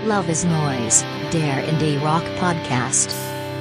Love is Noise, der Indie Rock Podcast.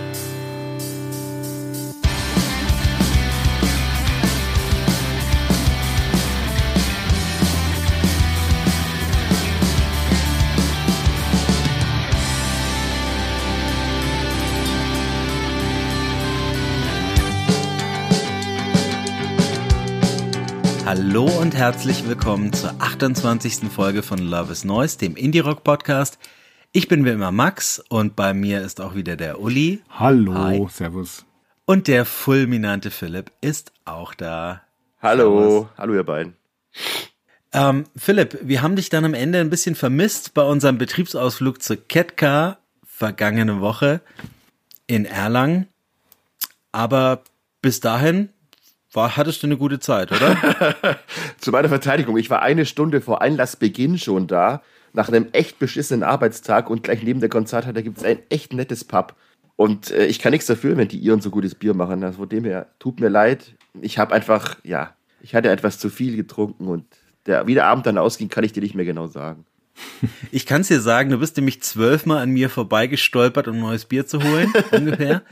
Hallo und herzlich willkommen zur 28. Folge von Love is Noise, dem Indie-Rock-Podcast. Ich bin wie immer Max und bei mir ist auch wieder der Uli. Hallo, Hi. Servus. Und der fulminante Philipp ist auch da. Hallo, Servus. Hallo ihr beiden. Philipp, wir haben dich dann am Ende ein bisschen vermisst bei unserem Betriebsausflug zur Ketka vergangene Woche in Erlangen. Aber bis dahin hattest du eine gute Zeit, oder? Zu meiner Verteidigung, ich war 1 Stunde vor Einlassbeginn schon da, nach einem echt beschissenen Arbeitstag und gleich neben der Konzerthalle gibt es ein echt nettes Pub. Und ich kann nichts dafür, wenn die Iren so gutes Bier machen. Also von dem her, tut mir leid. Ich hatte etwas zu viel getrunken und wie der Abend dann ausging, kann ich dir nicht mehr genau sagen. Ich kann es dir sagen, du bist nämlich 12-mal an mir vorbeigestolpert, um neues Bier zu holen, ungefähr.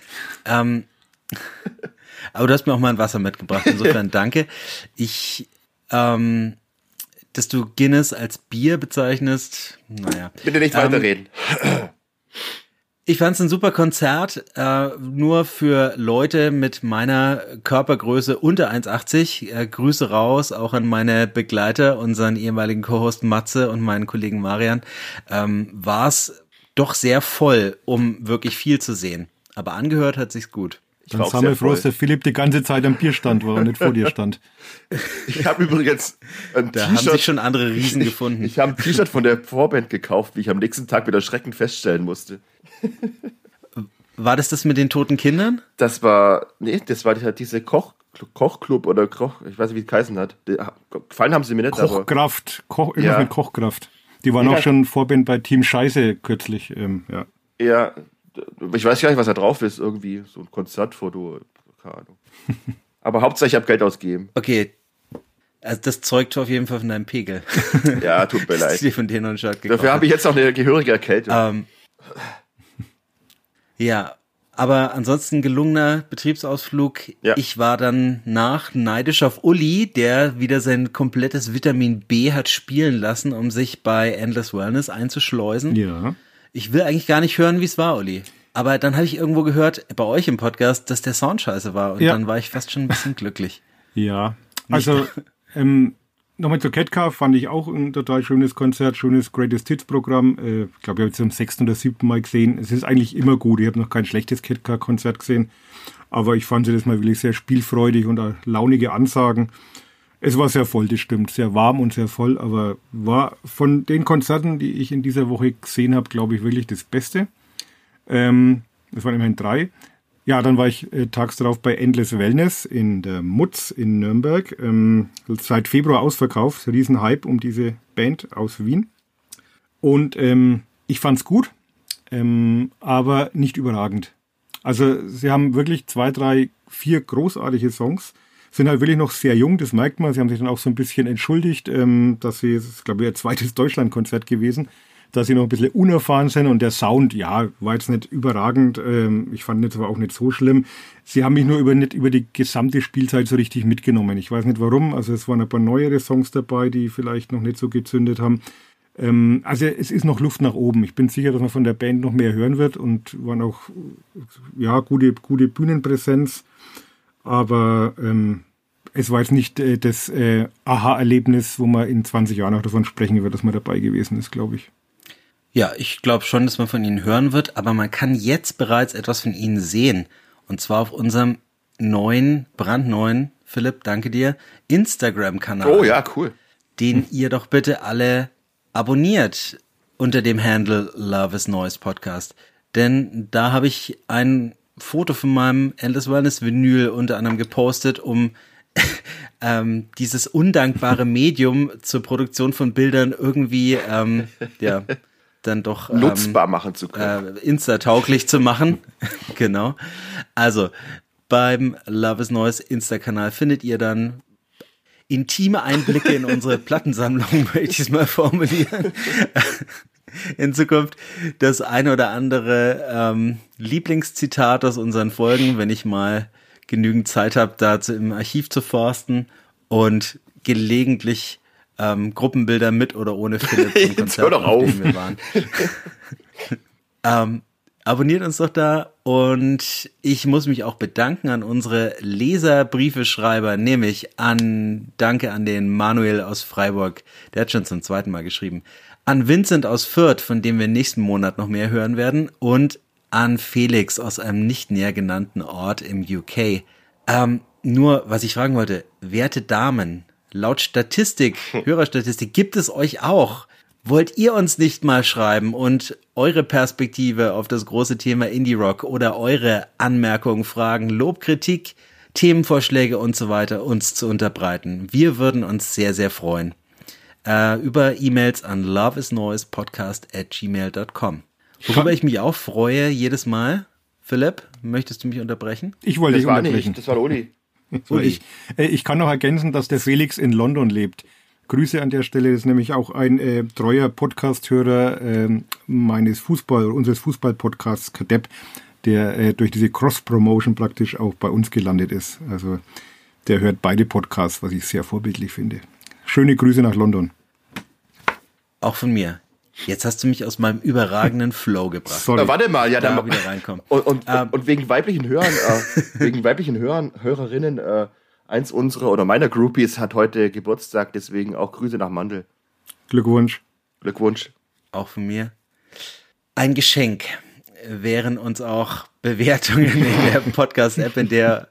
Aber du hast mir auch mal ein Wasser mitgebracht, insofern danke. Dass du Guinness als Bier bezeichnest, naja. Bitte nicht weiterreden. Ich fand es ein super Konzert, nur für Leute mit meiner Körpergröße unter 1,80. Grüße raus, auch an meine Begleiter, unseren ehemaligen Co-Host Matze und meinen Kollegen Marian. War es doch sehr voll, um wirklich viel zu sehen. Aber angehört hat sich's gut. Dann sind wir froh, dass der Philipp die ganze Zeit am Bierstand war und nicht vor dir stand. Ich habe übrigens ein Da T-Shirt. haben sich schon andere Riesen gefunden. Ich habe ein T-Shirt von der Vorband gekauft, wie ich am nächsten Tag mit Erschrecken feststellen musste. War das mit den toten Kindern? Das war diese Kochclub oder ich weiß nicht, wie es geheißen hat. Gefallen haben sie mir nicht, Kochkraft, irgendwas mit Kochkraft. Die waren auch schon Vorband bei Team Scheiße kürzlich, ja. Ja, ich weiß gar nicht, was da drauf ist, irgendwie so ein Konzertfoto, keine Ahnung. Aber Hauptsache, ich habe Geld ausgegeben. Okay, also das zeugt auf jeden Fall von deinem Pegel. Ja, tut mir leid. Dass du dir von denen noch einen Shirt gekauft Dafür habe ich jetzt auch eine gehörige Erkältung. Ja, aber ansonsten gelungener Betriebsausflug. Ja. Ich war dann neidisch auf Uli, der wieder sein komplettes Vitamin B hat spielen lassen, um sich bei Endless Wellness einzuschleusen. Ja. Ich will eigentlich gar nicht hören, wie es war, Uli. Aber dann habe ich irgendwo gehört, bei euch im Podcast, dass der Sound scheiße war. Und dann war ich fast schon ein bisschen glücklich. Ja, also nochmal zur Ketka fand ich auch ein total schönes Konzert, schönes Greatest Hits Programm. Ich glaube, ich habe jetzt zum 6. oder 7. Mal gesehen. Es ist eigentlich immer gut. Ich habe noch kein schlechtes Ketka-Konzert gesehen. Aber ich fand sie das mal wirklich sehr spielfreudig und launige Ansagen. Es war sehr voll, das stimmt. Sehr warm und sehr voll, aber war von den Konzerten, die ich in dieser Woche gesehen habe, glaube ich, wirklich das Beste. Das waren immerhin 3. Ja, dann war ich tags darauf bei Endless Wellness in der Mutz in Nürnberg. Seit Februar ausverkauft, riesen Hype um diese Band aus Wien. Und ich fand's gut, aber nicht überragend. Also sie haben wirklich 2, 3, 4 großartige Songs. Sind halt wirklich noch sehr jung, das merkt man. Sie haben sich dann auch so ein bisschen entschuldigt, das ist, glaube ich, ihr zweites Deutschlandkonzert gewesen, dass sie noch ein bisschen unerfahren sind und der Sound, ja, war jetzt nicht überragend. Ich fand es aber auch nicht so schlimm. Sie haben mich nur nicht über die gesamte Spielzeit so richtig mitgenommen. Ich weiß nicht warum, also es waren ein paar neuere Songs dabei, die vielleicht noch nicht so gezündet haben. Also es ist noch Luft nach oben. Ich bin sicher, dass man von der Band noch mehr hören wird und waren auch, ja, gute Bühnenpräsenz. Aber es war jetzt nicht das Aha-Erlebnis, wo man in 20 Jahren auch davon sprechen wird, dass man dabei gewesen ist, glaube ich. Ja, ich glaube schon, dass man von ihnen hören wird, aber man kann jetzt bereits etwas von ihnen sehen. Und zwar auf unserem brandneuen, Philipp, danke dir, Instagram-Kanal. Oh ja, cool. Den ihr doch bitte alle abonniert unter dem Handle Love is Noise Podcast. Denn da habe ich ein Foto von meinem Endless Wellness Vinyl unter anderem gepostet, um dieses undankbare Medium zur Produktion von Bildern irgendwie dann doch nutzbar machen zu können. Insta-tauglich zu machen. Genau. Also beim Love is Noise Insta-Kanal findet ihr dann intime Einblicke in unsere Plattensammlung, möchte ich es mal formulieren. in Zukunft das eine oder andere Lieblingszitat aus unseren Folgen, wenn ich mal genügend Zeit habe, dazu im Archiv zu forsten und gelegentlich Gruppenbilder mit oder ohne Philipp zum Konzert, auf dem wir waren. Abonniert uns doch da und ich muss mich auch bedanken an unsere Leserbriefeschreiber, nämlich danke an den Manuel aus Freiburg, der hat schon zum 2. Mal geschrieben, an Vincent aus Fürth, von dem wir nächsten Monat noch mehr hören werden, und an Felix aus einem nicht näher genannten Ort im UK. Nur, was ich fragen wollte, werte Damen, laut Statistik, Hörerstatistik, gibt es euch auch? Wollt ihr uns nicht mal schreiben und eure Perspektive auf das große Thema Indie-Rock oder eure Anmerkungen, Fragen, Lob, Kritik, Themenvorschläge und so weiter uns zu unterbreiten? Wir würden uns sehr, sehr freuen. Über E-Mails an loveisnoisepodcast@gmail.com. Worüber ich mich auch freue jedes Mal. Philipp, möchtest du mich unterbrechen? Ich wollte dich unterbrechen. Das war der Uli. Ich kann noch ergänzen, dass der Felix in London lebt. Grüße an der Stelle, das ist nämlich auch ein treuer Podcast-Hörer unseres Fußball-Podcasts Kadepp, der durch diese Cross-Promotion praktisch auch bei uns gelandet ist. Also der hört beide Podcasts, was ich sehr vorbildlich finde. Schöne Grüße nach London. Auch von mir. Jetzt hast du mich aus meinem überragenden Flow gebracht. Sorry. Warte mal, ja, da wieder reinkommen. Und wegen weiblichen Hörerinnen, eins unserer oder meiner Groupies hat heute Geburtstag, deswegen auch Grüße nach Mandel. Glückwunsch. Auch von mir. Ein Geschenk wären uns auch Bewertungen in der Podcast-App, in der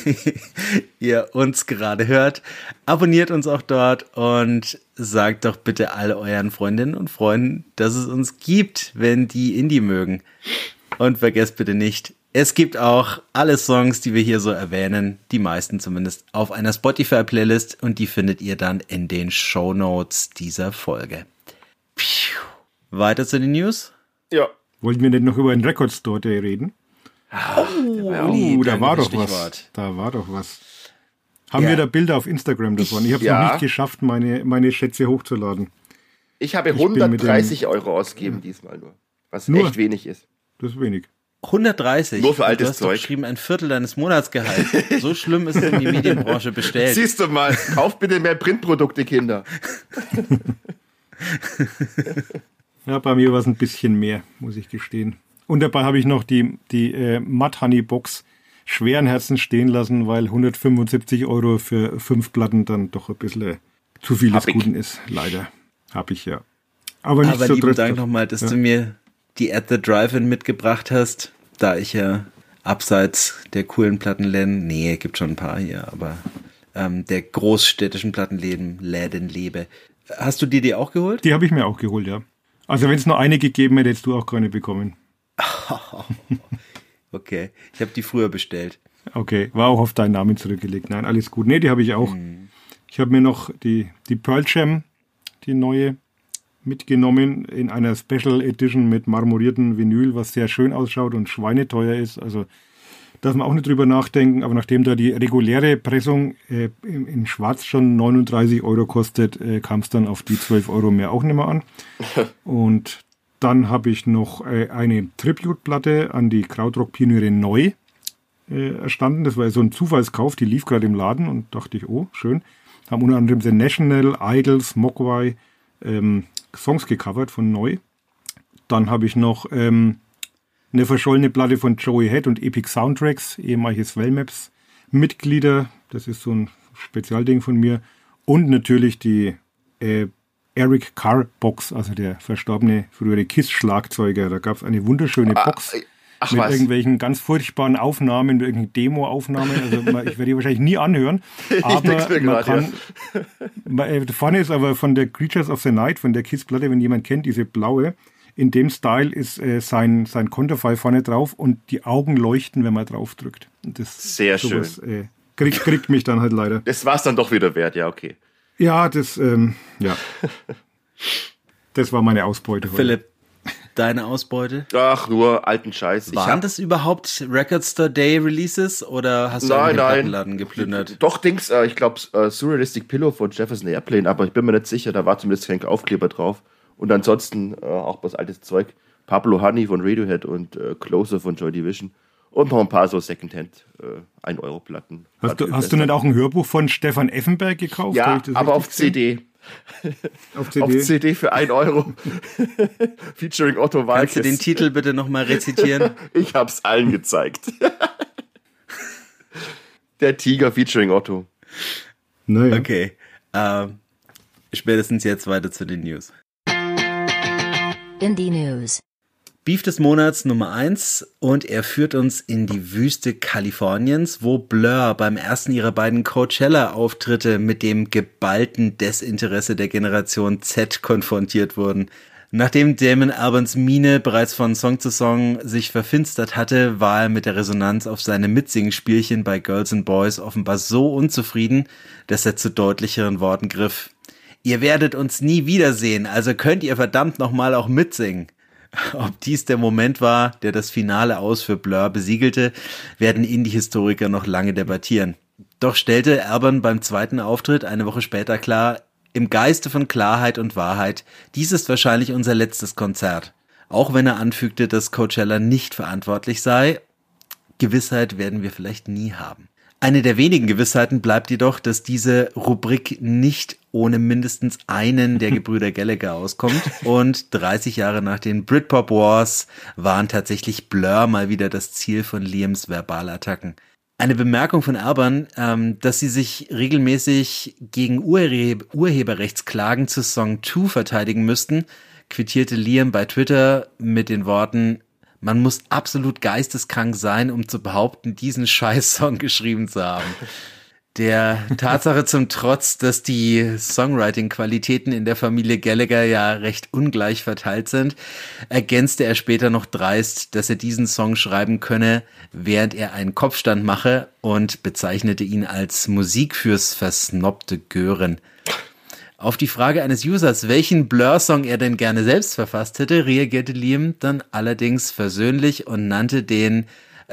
ihr uns gerade hört. Abonniert uns auch dort und sagt doch bitte all euren Freundinnen und Freunden, dass es uns gibt, wenn die Indie mögen. Und vergesst bitte nicht, es gibt auch alle Songs, die wir hier so erwähnen, die meisten zumindest, auf einer Spotify-Playlist und die findet ihr dann in den Shownotes dieser Folge. Weiter zu den News? Ja. Wollten wir denn noch über den Record Store Day reden? Da war doch was. Haben wir da Bilder auf Instagram davon? Ich habe es noch nicht geschafft, meine Schätze hochzuladen. Ich habe 130 Euro ausgegeben diesmal nur, was echt wenig ist. Das ist wenig. 130? Nur für altes du hast Zeug. Doch geschrieben, ein Viertel deines Monatsgehalts. So schlimm ist es in die Medienbranche bestellt. Siehst du mal, kauft bitte mehr Printprodukte, Kinder. Ja, bei mir war es ein bisschen mehr, muss ich gestehen. Und dabei habe ich noch die Mud Honey Box schweren Herzens stehen lassen, weil 175 Euro für 5 Platten dann doch ein bisschen zu viel des Guten ist. Leider. Hab ich ja. Aber lieben Dank nochmal, dass du mir die At the Drive-In mitgebracht hast, da ich ja abseits der coolen Plattenläden, gibt schon ein paar hier, aber der großstädtischen Plattenläden lebe. Hast du die auch geholt? Die habe ich mir auch geholt, ja. Also wenn es nur eine gegeben hätte, hättest du auch keine bekommen. Okay, ich habe die früher bestellt. Okay, war auch auf deinen Namen zurückgelegt. Nein, alles gut. Nee, die habe ich auch. Ich habe mir noch die Pearl Jam, die neue, mitgenommen in einer Special Edition mit marmoriertem Vinyl, was sehr schön ausschaut und schweineteuer ist. Also darf man auch nicht drüber nachdenken. Aber nachdem da die reguläre Pressung in Schwarz schon 39 Euro kostet, kam es dann auf die 12 Euro mehr auch nicht mehr an. Und dann habe ich noch eine Tribute-Platte an die Krautrock-Pioniere neu erstanden. Das war so ein Zufallskauf, die lief gerade im Laden und dachte ich, oh, schön. Haben unter anderem The National, Idols, Mogwai Songs gecovert von neu. Dann habe ich noch eine verschollene Platte von Joey Head und Epic Soundtracks, ehemaliges Wellmaps-Mitglieder. Das ist so ein Spezialding von mir. Und natürlich die Eric Carr Box, also der verstorbene frühere KISS-Schlagzeuger. Da gab es eine wunderschöne Box mit irgendwelchen ganz furchtbaren Aufnahmen, mit irgendwelchen Demo-Aufnahmen. Also ich werde die wahrscheinlich nie anhören. Aber man kann. Vorne ist aber von der Creatures of the Night, von der KISS-Platte, wenn jemand kennt, diese blaue. In dem Style ist sein Konterfei vorne drauf und die Augen leuchten, wenn man drauf drückt. Das sehr schön. Kriegt mich dann halt leider. Das war es dann doch wieder wert, ja, okay. Ja, das war meine Ausbeute heute. Philipp, deine Ausbeute? Ach, nur alten Scheiß. Waren das überhaupt Record Store Day Releases oder hast du einen Plattenladen geplündert? Doch, ich glaube Surrealistic Pillow von Jefferson Airplane, aber ich bin mir nicht sicher, da war zumindest kein Aufkleber drauf. Und ansonsten auch bloß altes Zeug. Pablo Honey von Radiohead und Closer von Joy Division. Und noch ein paar so Secondhand 1-Euro-Platten. Hast du nicht auch ein Hörbuch von Stefan Effenberg gekauft? Ja, aber auf CD. Auf CD? Auf CD für 1 Euro. Featuring Otto Walkes. Kannst du den Titel bitte nochmal rezitieren? Ich hab's allen gezeigt. Der Tiger featuring Otto. Naja. Okay. Spätestens jetzt weiter zu den News. Indie News. Beef des Monats Nummer 1 und er führt uns in die Wüste Kaliforniens, wo Blur beim ersten ihrer beiden Coachella-Auftritte mit dem geballten Desinteresse der Generation Z konfrontiert wurden. Nachdem Damon Albans Miene bereits von Song zu Song sich verfinstert hatte, war er mit der Resonanz auf seine Mitsingspielchen bei Girls and Boys offenbar so unzufrieden, dass er zu deutlicheren Worten griff. Ihr werdet uns nie wiedersehen, also könnt ihr verdammt nochmal auch mitsingen. Ob dies der Moment war, der das Finale Aus für Blur besiegelte, werden Indie-Historiker noch lange debattieren. Doch stellte Alban beim zweiten Auftritt eine Woche später klar, im Geiste von Klarheit und Wahrheit, dies ist wahrscheinlich unser letztes Konzert. Auch wenn er anfügte, dass Coachella nicht verantwortlich sei, Gewissheit werden wir vielleicht nie haben. Eine der wenigen Gewissheiten bleibt jedoch, dass diese Rubrik nicht ohne mindestens einen der Gebrüder Gallagher auskommt. Und 30 Jahre nach den Britpop Wars waren tatsächlich Blur mal wieder das Ziel von Liams Verbalattacken. Eine Bemerkung von Alban, dass sie sich regelmäßig gegen Urheberrechtsklagen zu Song 2 verteidigen müssten, quittierte Liam bei Twitter mit den Worten: Man muss absolut geisteskrank sein, um zu behaupten, diesen Scheiß-Song geschrieben zu haben. Der Tatsache zum Trotz, dass die Songwriting-Qualitäten in der Familie Gallagher ja recht ungleich verteilt sind, ergänzte er später noch dreist, dass er diesen Song schreiben könne, während er einen Kopfstand mache, und bezeichnete ihn als Musik fürs versnobte Gören. Auf die Frage eines Users, welchen Blur-Song er denn gerne selbst verfasst hätte, reagierte Liam dann allerdings versöhnlich und nannte den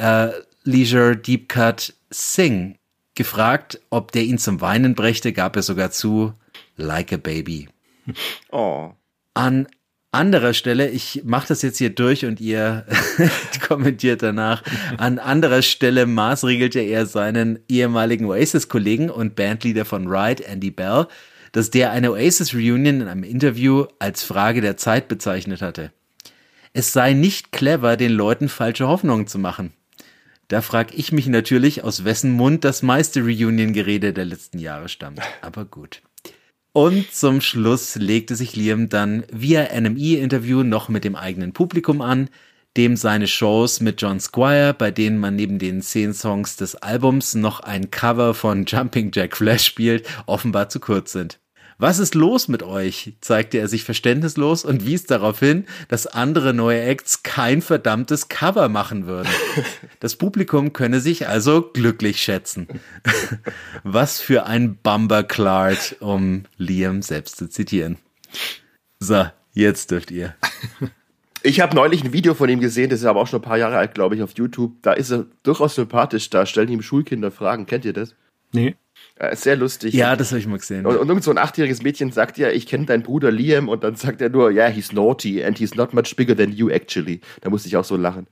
Leisure Deep Cut Sing. Gefragt, ob der ihn zum Weinen brächte, gab er sogar zu, Like a Baby. Oh. An anderer Stelle, ich mache das jetzt hier durch und ihr kommentiert danach, an anderer Stelle maßregelte er seinen ehemaligen Oasis-Kollegen und Bandleader von Ride, Andy Bell, dass der eine Oasis-Reunion in einem Interview als Frage der Zeit bezeichnet hatte. Es sei nicht clever, den Leuten falsche Hoffnungen zu machen. Da frage ich mich natürlich, aus wessen Mund das meiste Reunion-Gerede der letzten Jahre stammt. Aber gut. Und zum Schluss legte sich Liam dann via NME-Interview noch mit dem eigenen Publikum an, dem seine Shows mit John Squire, bei denen man neben den 10 Songs des Albums noch ein Cover von Jumping Jack Flash spielt, offenbar zu kurz sind. Was ist los mit euch? Zeigte er sich verständnislos und wies darauf hin, dass andere neue Acts kein verdammtes Cover machen würden. Das Publikum könne sich also glücklich schätzen. Was für ein Bumberclard, um Liam selbst zu zitieren. So, jetzt dürft ihr. Ich habe neulich ein Video von ihm gesehen, das ist aber auch schon ein paar Jahre alt, glaube ich, auf YouTube. Da ist er durchaus sympathisch, da stellen ihm Schulkinder Fragen. Kennt ihr das? Nee. Sehr lustig. Ja, das habe ich mal gesehen. Und irgend so ein 8-jähriges Mädchen sagt ja, ich kenne deinen Bruder Liam, und dann sagt er nur, yeah, he's naughty and he's not much bigger than you actually. Da musste ich auch so lachen.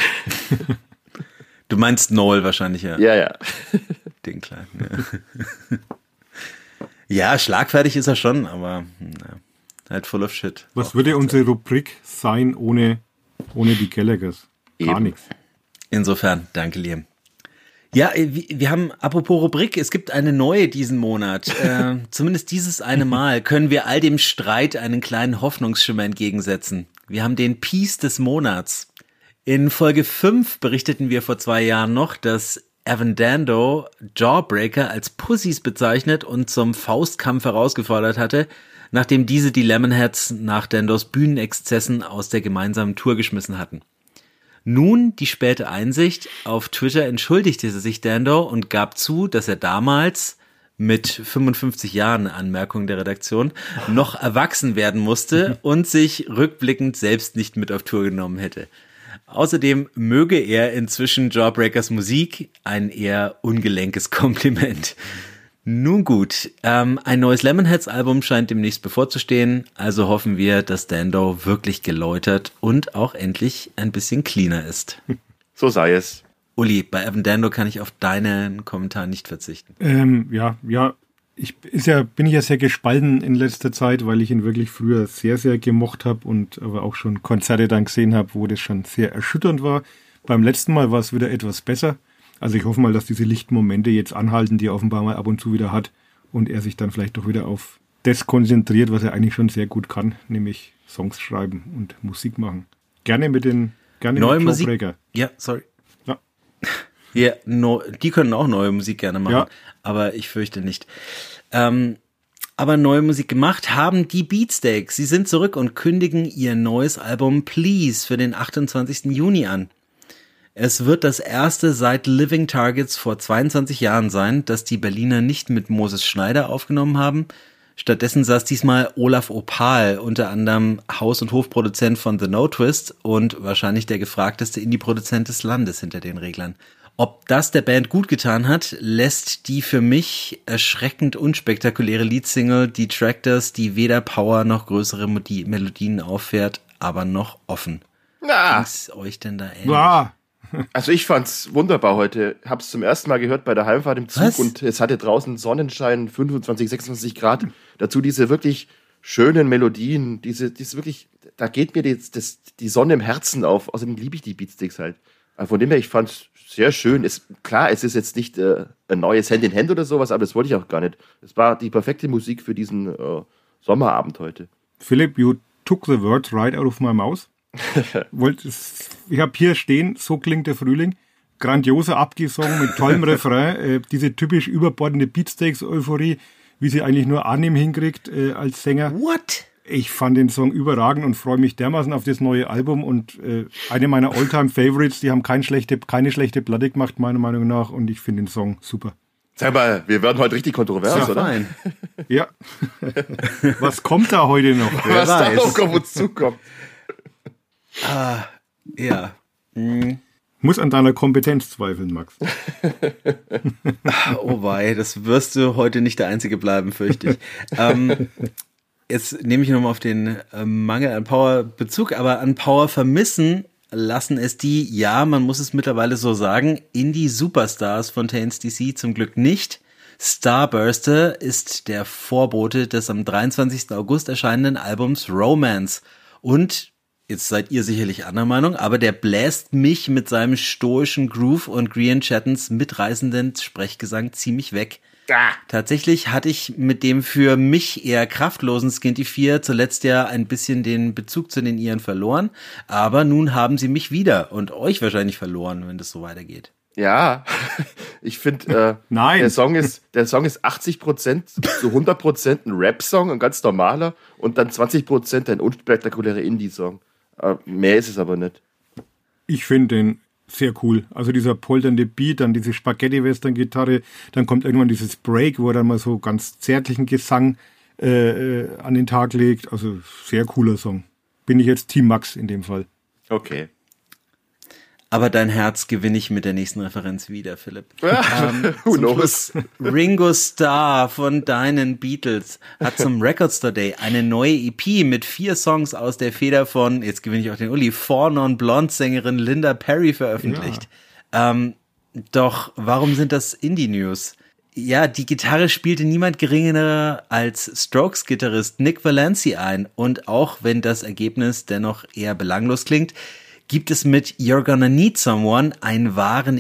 Du meinst Noel wahrscheinlich, ja. Ja. Den Kleinen, ja. Ja, schlagfertig ist er schon, aber halt full of shit. Was würde unsere Rubrik sein ohne die Gallaghers? Gar Eben. nichts. Insofern, danke Liam. Ja, wir haben, apropos Rubrik, es gibt eine neue diesen Monat. Zumindest dieses eine Mal können wir all dem Streit einen kleinen Hoffnungsschimmer entgegensetzen. Wir haben den Peace des Monats. In Folge 5 berichteten wir vor 2 Jahren noch, dass Evan Dando Jawbreaker als Pussys bezeichnet und zum Faustkampf herausgefordert hatte, nachdem diese die Lemonheads nach Dandos Bühnenexzessen aus der gemeinsamen Tour geschmissen hatten. Nun die späte Einsicht: Auf Twitter entschuldigte sich Dando und gab zu, dass er damals mit 55 Jahren, Anmerkung der Redaktion, noch erwachsen werden musste und sich rückblickend selbst nicht mit auf Tour genommen hätte. Außerdem möge er inzwischen Jawbreakers Musik, ein eher ungelenkes Kompliment. Nun gut, ein neues Lemonheads-Album scheint demnächst bevorzustehen, also hoffen wir, dass Dando wirklich geläutert und auch endlich ein bisschen cleaner ist. So sei es. Uli, bei Evan Dando kann ich auf deinen Kommentar nicht verzichten. Bin ich ja sehr gespalten in letzter Zeit, weil ich ihn wirklich früher sehr, sehr gemocht habe und aber auch schon Konzerte dann gesehen habe, wo das schon sehr erschütternd war. Beim letzten Mal war es wieder etwas besser. Also ich hoffe mal, dass diese lichten Momente jetzt anhalten, die er offenbar mal ab und zu wieder hat und er sich dann vielleicht doch wieder auf das konzentriert, was er eigentlich schon sehr gut kann, nämlich Songs schreiben und Musik machen. Gerne mit Joe Breaker. Ja, sorry. Ja. Ja, die können auch neue Musik gerne machen, Ja. aber ich fürchte nicht. Aber neue Musik gemacht haben die Beatsteaks. Sie sind zurück und kündigen ihr neues Album Please für den 28. Juni an. Es wird das erste seit Living Targets vor 22 Jahren sein, das die Berliner nicht mit Moses Schneider aufgenommen haben. Stattdessen saß diesmal Olaf Opal, unter anderem Haus- und Hofproduzent von The No Twist und wahrscheinlich der gefragteste Indie-Produzent des Landes hinter den Reglern. Ob das der Band gut getan hat, lässt die für mich erschreckend unspektakuläre Leadsingle Detractors, die weder Power noch größere Melodien auffährt, aber noch offen. Ging's euch denn da ähnlich? Ja. Also ich fand's wunderbar heute. Hab's zum ersten Mal gehört bei der Heimfahrt im Zug. Was? Und es hatte draußen Sonnenschein, 25, 26 Grad. Dazu diese wirklich schönen Melodien, diese wirklich, da geht mir die Sonne im Herzen auf. Außerdem liebe ich die Beatsteaks halt. Also von dem her, ich fand's sehr schön. Klar, es ist jetzt nicht ein neues Hand in Hand oder sowas, aber das wollte ich auch gar nicht. Es war die perfekte Musik für diesen Sommerabend heute. Philipp, you took the words right out of my mouth. Ich habe hier stehen, so klingt der Frühling. Grandioser Abgesang mit tollem Refrain. Diese typisch überbordende Beatsteaks-Euphorie, wie sie eigentlich nur Arnim hinkriegt als Sänger. What? Ich fand den Song überragend und freue mich dermaßen auf das neue Album. Und eine meiner All-Time-Favorites, die haben keine schlechte Platte gemacht, meiner Meinung nach. Und ich finde den Song super. Sag mal, wir werden heute richtig kontrovers, Ja, oder? fein. Ja. Was kommt da heute noch? Was da weiß. noch auf uns zukommt. Ja. Muss an deiner Kompetenz zweifeln, Max. Oh wei, das wirst du heute nicht der Einzige bleiben, fürchte ich. Jetzt nehme ich nochmal auf den Mangel an Power Bezug, aber an Power vermissen lassen es die, ja, man muss es mittlerweile so sagen, Indie-Superstars von Taints DC zum Glück nicht. Starburster ist der Vorbote des am 23. August erscheinenden Albums Romance. Und jetzt seid ihr sicherlich anderer Meinung, aber der bläst mich mit seinem stoischen Groove und Grian Chattons mitreißenden Sprechgesang ziemlich weg. Tatsächlich hatte ich mit dem für mich eher kraftlosen Skinty 4 zuletzt ja ein bisschen den Bezug zu den Iren verloren, aber nun haben sie mich wieder und euch wahrscheinlich verloren, wenn das so weitergeht. Ja, ich finde, Nein. der Song ist 80% zu 100% ein Rap-Song, ein ganz normaler, und dann 20% ein unspektakulärer Indie-Song. Mehr ist es aber nicht. Ich finde den sehr cool. Also dieser polternde Beat, dann diese Spaghetti-Western-Gitarre, dann kommt irgendwann dieses Break, wo er dann mal so ganz zärtlichen Gesang an den Tag legt. Also sehr cooler Song. Bin ich jetzt Team Max in dem Fall. Okay. Aber dein Herz gewinne ich mit der nächsten Referenz wieder, Philipp. Who knows? Ringo Starr von deinen Beatles hat zum Record Store Day eine neue EP mit 4 Songs aus der Feder von, jetzt gewinne ich auch den Uli, Four Non-Blonde-Sängerin Linda Perry veröffentlicht. Ja. Doch warum sind das Indie-News? Ja, die Gitarre spielte niemand geringerer als Strokes-Gitarrist Nick Valenci ein. Und auch wenn das Ergebnis dennoch eher belanglos klingt, gibt es mit You're Gonna Need Someone einen wahren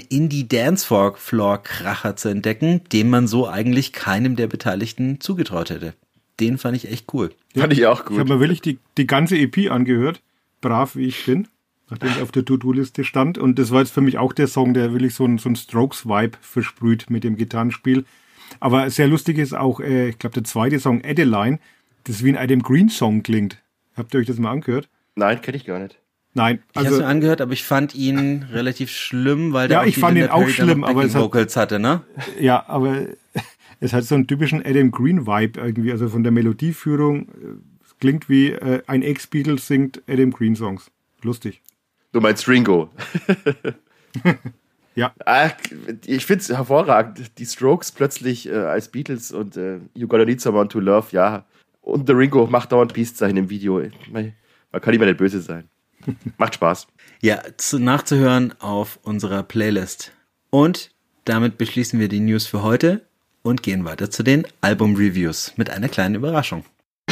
Indie-Dance-Floor-Kracher zu entdecken, den man so eigentlich keinem der Beteiligten zugetraut hätte. Den fand ich echt cool. Fand ich auch gut. Ich habe mir wirklich die ganze EP angehört, brav wie ich bin, nachdem ich auf der To-Do-Liste stand. Und das war jetzt für mich auch der Song, der wirklich so ein Strokes-Vibe versprüht mit dem Gitarrenspiel. Aber sehr lustig ist auch, ich glaube, der zweite Song, Adeline, das wie ein Adam Green-Song klingt. Habt ihr euch das mal angehört? Nein, kenne ich gar nicht. Nein, Ich habe es mir angehört, aber ich fand ihn relativ schlimm, weil der Ja, auch ich die fand Linda ihn auch Perry schlimm, dann aber es hat- Vocals hatte, ne? Ja, aber es hat so einen typischen Adam Green-Vibe irgendwie, also von der Melodieführung. Es klingt wie ein Ex-Beatle singt Adam Green-Songs. Lustig. Du meinst Ringo. Ja. Ich finde es hervorragend. Die Strokes plötzlich als Beatles und You Gotta Need Someone to Love, ja. Und der Ringo macht dauernd Peace-Zeichen im Video. Man kann immer nicht böse sein. Macht Spaß. Ja, nachzuhören auf unserer Playlist. Und damit beschließen wir die News für heute und gehen weiter zu den Album-Reviews mit einer kleinen Überraschung.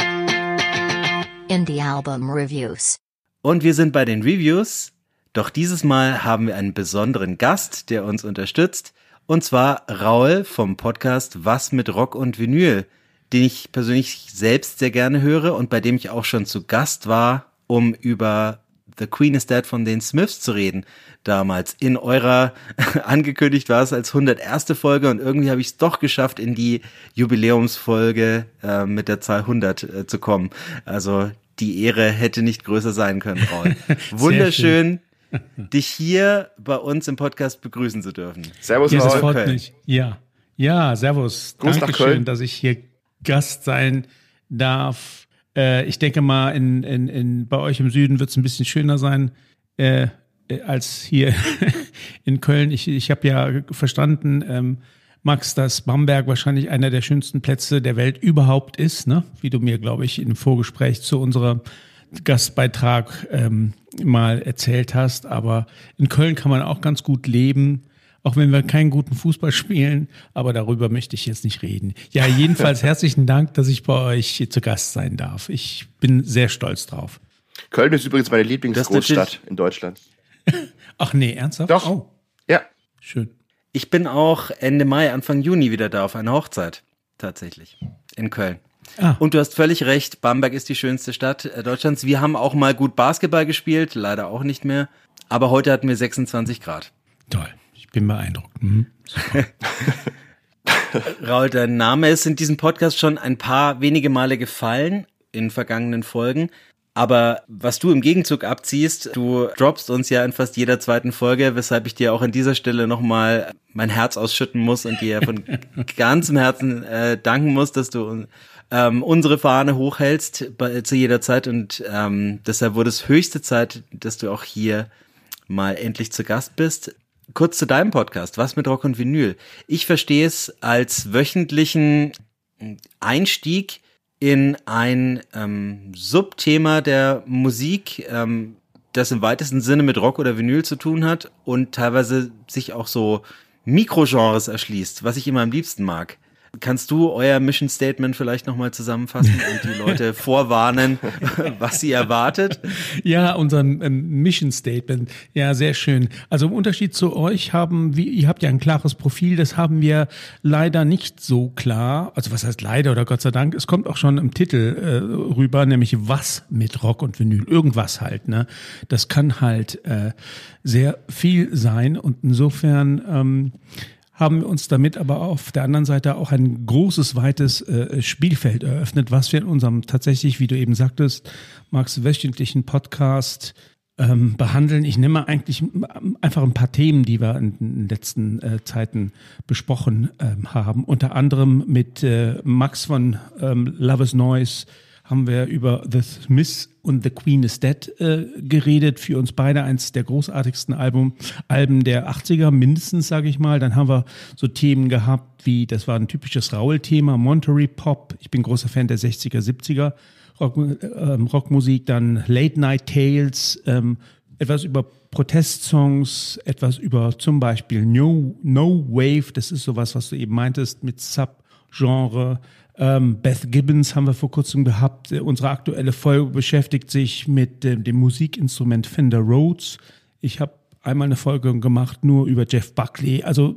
Indie Album Reviews. Und wir sind bei den Reviews, doch dieses Mal haben wir einen besonderen Gast, der uns unterstützt, und zwar Raul vom Podcast Was mit Rock und Vinyl, den ich persönlich selbst sehr gerne höre und bei dem ich auch schon zu Gast war, um über The Queen is Dead von den Smiths zu reden. Damals in eurer, angekündigt war es als 101. Folge und irgendwie habe ich es doch geschafft, in die Jubiläumsfolge mit der Zahl 100 zu kommen. Also die Ehre hätte nicht größer sein können, Raul. Wunderschön, dich hier bei uns im Podcast begrüßen zu dürfen. Servus, ja, das Raul. freut mich. Ja, servus. Gruß nach Dankeschön, Köln. dass ich hier Gast sein darf. Ich denke mal, bei euch im Süden wird es ein bisschen schöner sein als hier in Köln. Ich habe ja verstanden, Max, dass Bamberg wahrscheinlich einer der schönsten Plätze der Welt überhaupt ist, ne? Wie du mir, glaube ich, im Vorgespräch zu unserem Gastbeitrag mal erzählt hast. Aber in Köln kann man auch ganz gut leben. Auch wenn wir keinen guten Fußball spielen, aber darüber möchte ich jetzt nicht reden. Ja, jedenfalls herzlichen Dank, dass ich bei euch zu Gast sein darf. Ich bin sehr stolz drauf. Köln ist übrigens meine Lieblingsgroßstadt in Deutschland. Ach nee, ernsthaft? Doch. Oh, Ja. schön. Ich bin auch Ende Mai, Anfang Juni wieder da auf einer Hochzeit, tatsächlich, in Köln. Ah. Und du hast völlig recht, Bamberg ist die schönste Stadt Deutschlands. Wir haben auch mal gut Basketball gespielt, leider auch nicht mehr, aber heute hatten wir 26 Grad. Toll, ich bin beeindruckt. Raul, dein Name ist in diesem Podcast schon ein paar wenige Male gefallen in vergangenen Folgen. Aber was du im Gegenzug abziehst, du droppst uns ja in fast jeder zweiten Folge, weshalb ich dir auch an dieser Stelle nochmal mein Herz ausschütten muss und dir von ganzem Herzen danken muss, dass du unsere Fahne hochhältst zu jeder Zeit. Und deshalb wurde es höchste Zeit, dass du auch hier mal endlich zu Gast bist. Kurz zu deinem Podcast, Was mit Rock und Vinyl. Ich verstehe es als wöchentlichen Einstieg in ein Subthema der Musik, das im weitesten Sinne mit Rock oder Vinyl zu tun hat und teilweise sich auch so Mikrogenres erschließt, was ich immer am liebsten mag. Kannst du euer Mission Statement vielleicht nochmal zusammenfassen und die Leute vorwarnen, was sie erwartet? Ja, unser Mission Statement. Ja, sehr schön. Also im Unterschied zu euch ihr habt ja ein klares Profil, das haben wir leider nicht so klar. Also was heißt leider oder Gott sei Dank? Es kommt auch schon im Titel rüber, nämlich was mit Rock und Vinyl. Irgendwas halt, ne? Das kann halt sehr viel sein und insofern haben wir uns damit aber auf der anderen Seite auch ein großes, weites Spielfeld eröffnet, was wir in unserem tatsächlich, wie du eben sagtest, Max, wöchentlichen Podcast behandeln. Ich nehme eigentlich einfach ein paar Themen, die wir in den letzten Zeiten besprochen haben. Unter anderem mit Max von Love is Noise haben wir über The Smiths und The Queen is Dead geredet. Für uns beide eins der großartigsten Alben der 80er, mindestens, sage ich mal. Dann haben wir so Themen gehabt wie, das war ein typisches Raul-Thema, Monterey Pop. Ich bin großer Fan der 60er, 70er Rockmusik. Dann Late Night Tales, etwas über Protestsongs, etwas über zum Beispiel No Wave. Das ist sowas, was du eben meintest mit Subgenre. Beth Gibbons haben wir vor kurzem gehabt. Unsere aktuelle Folge beschäftigt sich mit dem Musikinstrument Fender Rhodes. Ich habe einmal eine Folge gemacht nur über Jeff Buckley. Also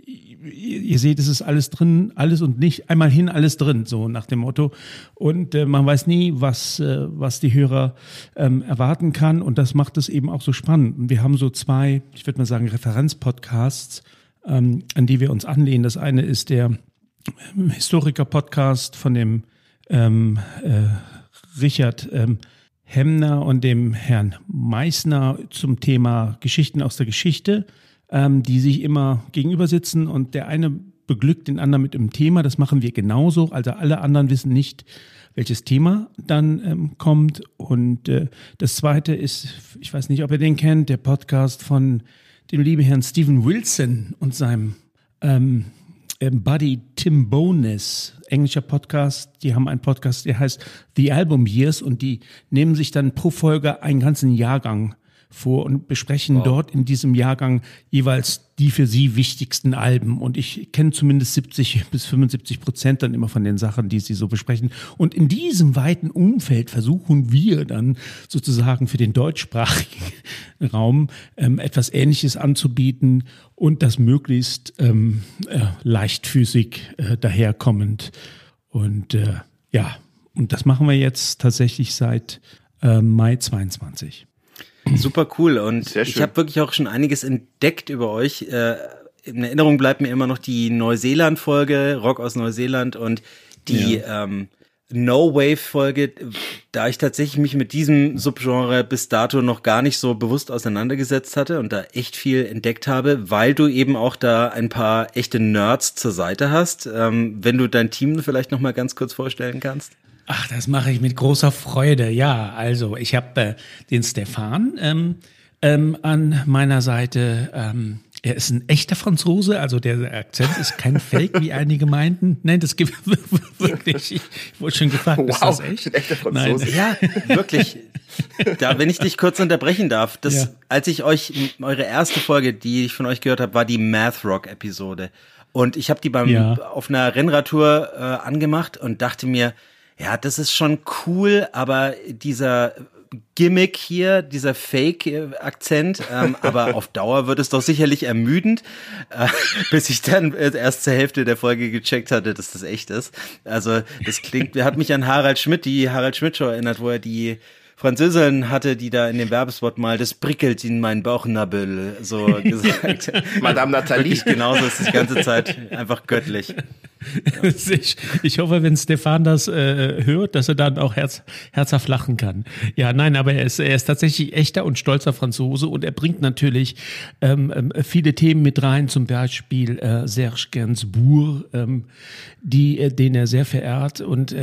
ihr seht, es ist alles drin, alles und nicht einmal hin, alles drin, so nach dem Motto. Und man weiß nie, was die Hörer erwarten kann. Und das macht es eben auch so spannend. Und wir haben so zwei, ich würde mal sagen, Referenzpodcasts, an die wir uns anlehnen. Das eine ist der Historiker-Podcast von dem Richard Hemner und dem Herrn Meissner zum Thema Geschichten aus der Geschichte, die sich immer gegenüber sitzen und der eine beglückt den anderen mit einem Thema. Das machen wir genauso. Also alle anderen wissen nicht, welches Thema dann kommt. Und das zweite ist, ich weiß nicht, ob ihr den kennt, der Podcast von dem lieben Herrn Steven Wilson und seinem Buddy Tim Bowness, englischer Podcast. Die haben einen Podcast, der heißt The Album Years und die nehmen sich dann pro Folge einen ganzen Jahrgang vor und besprechen dort in diesem Jahrgang jeweils die für sie wichtigsten Alben. Und ich kenne zumindest 70-75% dann immer von den Sachen, die sie so besprechen. Und in diesem weiten Umfeld versuchen wir dann sozusagen für den deutschsprachigen Raum etwas Ähnliches anzubieten und das möglichst leichtfüßig daherkommend. Und und das machen wir jetzt tatsächlich seit Mai 22. Super cool und ich habe wirklich auch schon einiges entdeckt über euch. In Erinnerung bleibt mir immer noch die Neuseeland-Folge, Rock aus Neuseeland und die No-Wave-Folge, da ich tatsächlich mich mit diesem Subgenre bis dato noch gar nicht so bewusst auseinandergesetzt hatte und da echt viel entdeckt habe, weil du eben auch da ein paar echte Nerds zur Seite hast. Wenn du dein Team vielleicht noch mal ganz kurz vorstellen kannst. Ach, das mache ich mit großer Freude. Ja, also ich habe den Stefan an meiner Seite. Er ist ein echter Franzose, also der Akzent ist kein Fake, wie einige meinten. Nein, das gibt wirklich. Ich wurde schon gefragt, ist das echt? Ein echter Franzose. Nein. Ja, wirklich. Da, wenn ich dich kurz unterbrechen darf, als ich euch, eure erste Folge, die ich von euch gehört habe, war die Math Rock Episode. Und ich habe die auf einer Rennradtour angemacht und dachte mir, ja, das ist schon cool, aber dieser Gimmick hier, dieser Fake-Akzent, aber auf Dauer wird es doch sicherlich ermüdend, bis ich dann erst zur Hälfte der Folge gecheckt hatte, dass das echt ist. Also das hat mich an Harald Schmidt, die Harald Schmidt-Show erinnert, wo er die Französin hatte, die da in dem Werbespot mal, das prickelt in meinen Bauchnabel, so gesagt. Madame Nathalie. Wirklich genauso ist die ganze Zeit einfach göttlich. Ja. Ich hoffe, wenn Stefan das hört, dass er dann auch herzhaft lachen kann. Ja, nein, aber er ist tatsächlich echter und stolzer Franzose und er bringt natürlich viele Themen mit rein, zum Beispiel Serge Gainsbourg, den er sehr verehrt und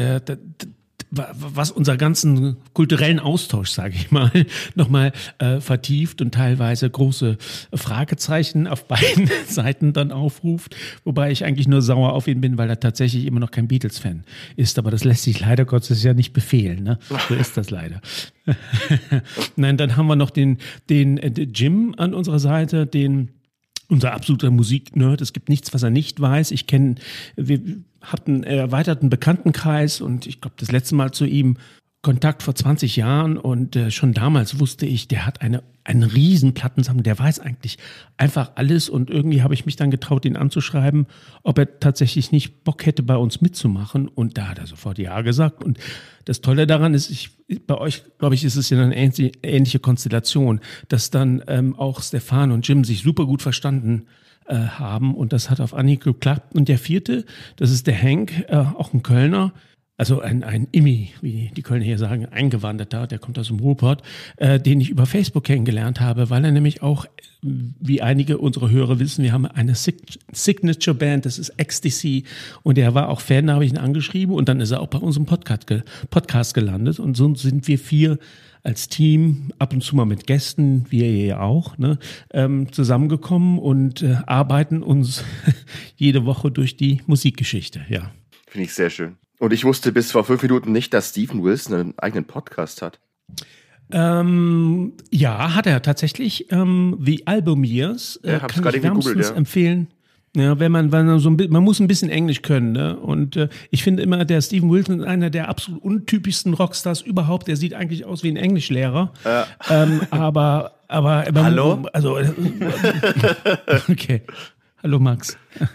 was unser ganzen kulturellen Austausch, sage ich mal, nochmal vertieft und teilweise große Fragezeichen auf beiden Seiten dann aufruft, wobei ich eigentlich nur sauer auf ihn bin, weil er tatsächlich immer noch kein Beatles-Fan ist, aber das lässt sich leider Gottes ja nicht befehlen, ne? So ist das leider. Nein, dann haben wir noch den Jim an unserer Seite, unser absoluter Musiknerd. Es gibt nichts, was er nicht weiß. Wir hatten einen erweiterten Bekanntenkreis und ich glaube, das letzte Mal zu ihm Kontakt vor 20 Jahren und schon damals wusste ich, der hat einen riesen Plattensammlung, der weiß eigentlich einfach alles und irgendwie habe ich mich dann getraut, ihn anzuschreiben, ob er tatsächlich nicht Bock hätte, bei uns mitzumachen und da hat er sofort ja gesagt und das Tolle daran ist, bei euch, glaube ich, ist es ja eine ähnliche Konstellation, dass dann auch Stefan und Jim sich super gut verstanden haben und das hat auf Anhieb geklappt. Und der vierte, das ist der Hank, auch ein Kölner, also ein Immi, wie die Kölner hier sagen, Eingewanderter, der kommt aus dem Ruhrpott, den ich über Facebook kennengelernt habe, weil er nämlich auch, wie einige unserer Hörer wissen, wir haben eine Signature-Band, das ist Ecstasy und er war auch Fan, da habe ich ihn angeschrieben und dann ist er auch bei unserem Podcast gelandet und so sind wir 4 als Team, ab und zu mal mit Gästen, wie ihr ja auch, ne, zusammengekommen und arbeiten uns jede Woche durch die Musikgeschichte, ja. Finde ich sehr schön. Und ich wusste bis vor 5 Minuten nicht, dass Steven Wilson einen eigenen Podcast hat. Ja, hat er tatsächlich. The Album Years kann ich wärmstens empfehlen. Ja, man muss ein bisschen Englisch können, ne? Und ich finde immer, der Steven Wilson ist einer der absolut untypischsten Rockstars überhaupt. Der sieht eigentlich aus wie ein Englischlehrer. Aber Hallo? Also okay. Hallo Max.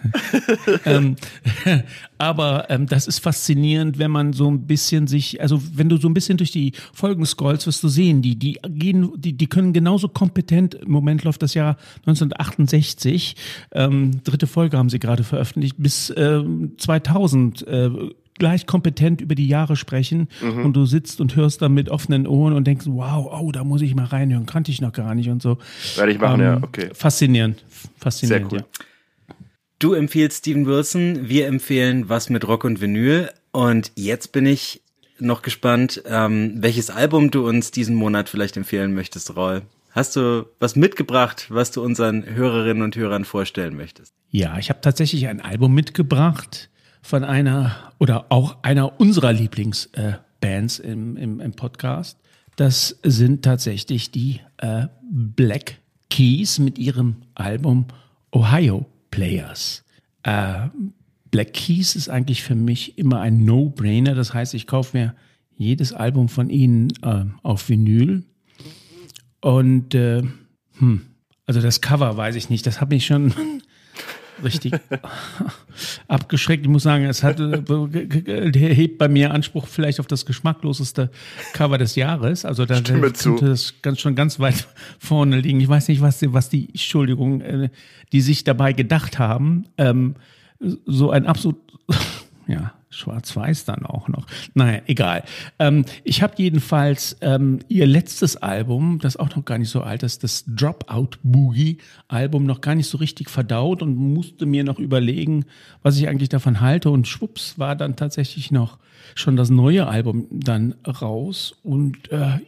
Aber das ist faszinierend, wenn man so ein bisschen wenn du so ein bisschen durch die Folgen scrollst, wirst du sehen, die können genauso kompetent, im Moment läuft das Jahr 1968, 3. Folge haben sie gerade veröffentlicht, bis 2000 gleich kompetent über die Jahre sprechen und du sitzt und hörst dann mit offenen Ohren und denkst, wow, da muss ich mal reinhören, kannte ich noch gar nicht und so. Werde ich machen, ja, okay. Faszinierend, sehr cool. Ja. Du empfiehlst Steven Wilson, wir empfehlen Was mit Rock und Vinyl und jetzt bin ich noch gespannt, welches Album du uns diesen Monat vielleicht empfehlen möchtest, Raul. hast du was mitgebracht, was du unseren Hörerinnen und Hörern vorstellen möchtest? Ja, ich habe tatsächlich ein Album mitgebracht von einer unserer Lieblingsbands im Podcast. Das sind tatsächlich die Black Keys mit ihrem Album Ohio Players. Black Keys ist eigentlich für mich immer ein No-Brainer. Das heißt, ich kaufe mir jedes Album von ihnen auf Vinyl. Und also das Cover weiß ich nicht. Das hat mich schon richtig abgeschreckt. Ich muss sagen, es hat hebt bei mir Anspruch vielleicht auf das geschmackloseste Cover des Jahres. Also da könnte das schon ganz weit vorne liegen. Ich weiß nicht, was die Entschuldigung, die sich dabei gedacht haben. So ein absolut, ja, schwarz-weiß dann auch noch. Naja, egal. Ich habe jedenfalls ihr letztes Album, das auch noch gar nicht so alt ist, das Dropout Boogie Album, noch gar nicht so richtig verdaut und musste mir noch überlegen, was ich eigentlich davon halte. Und schwupps war dann tatsächlich noch schon das neue Album dann raus. Und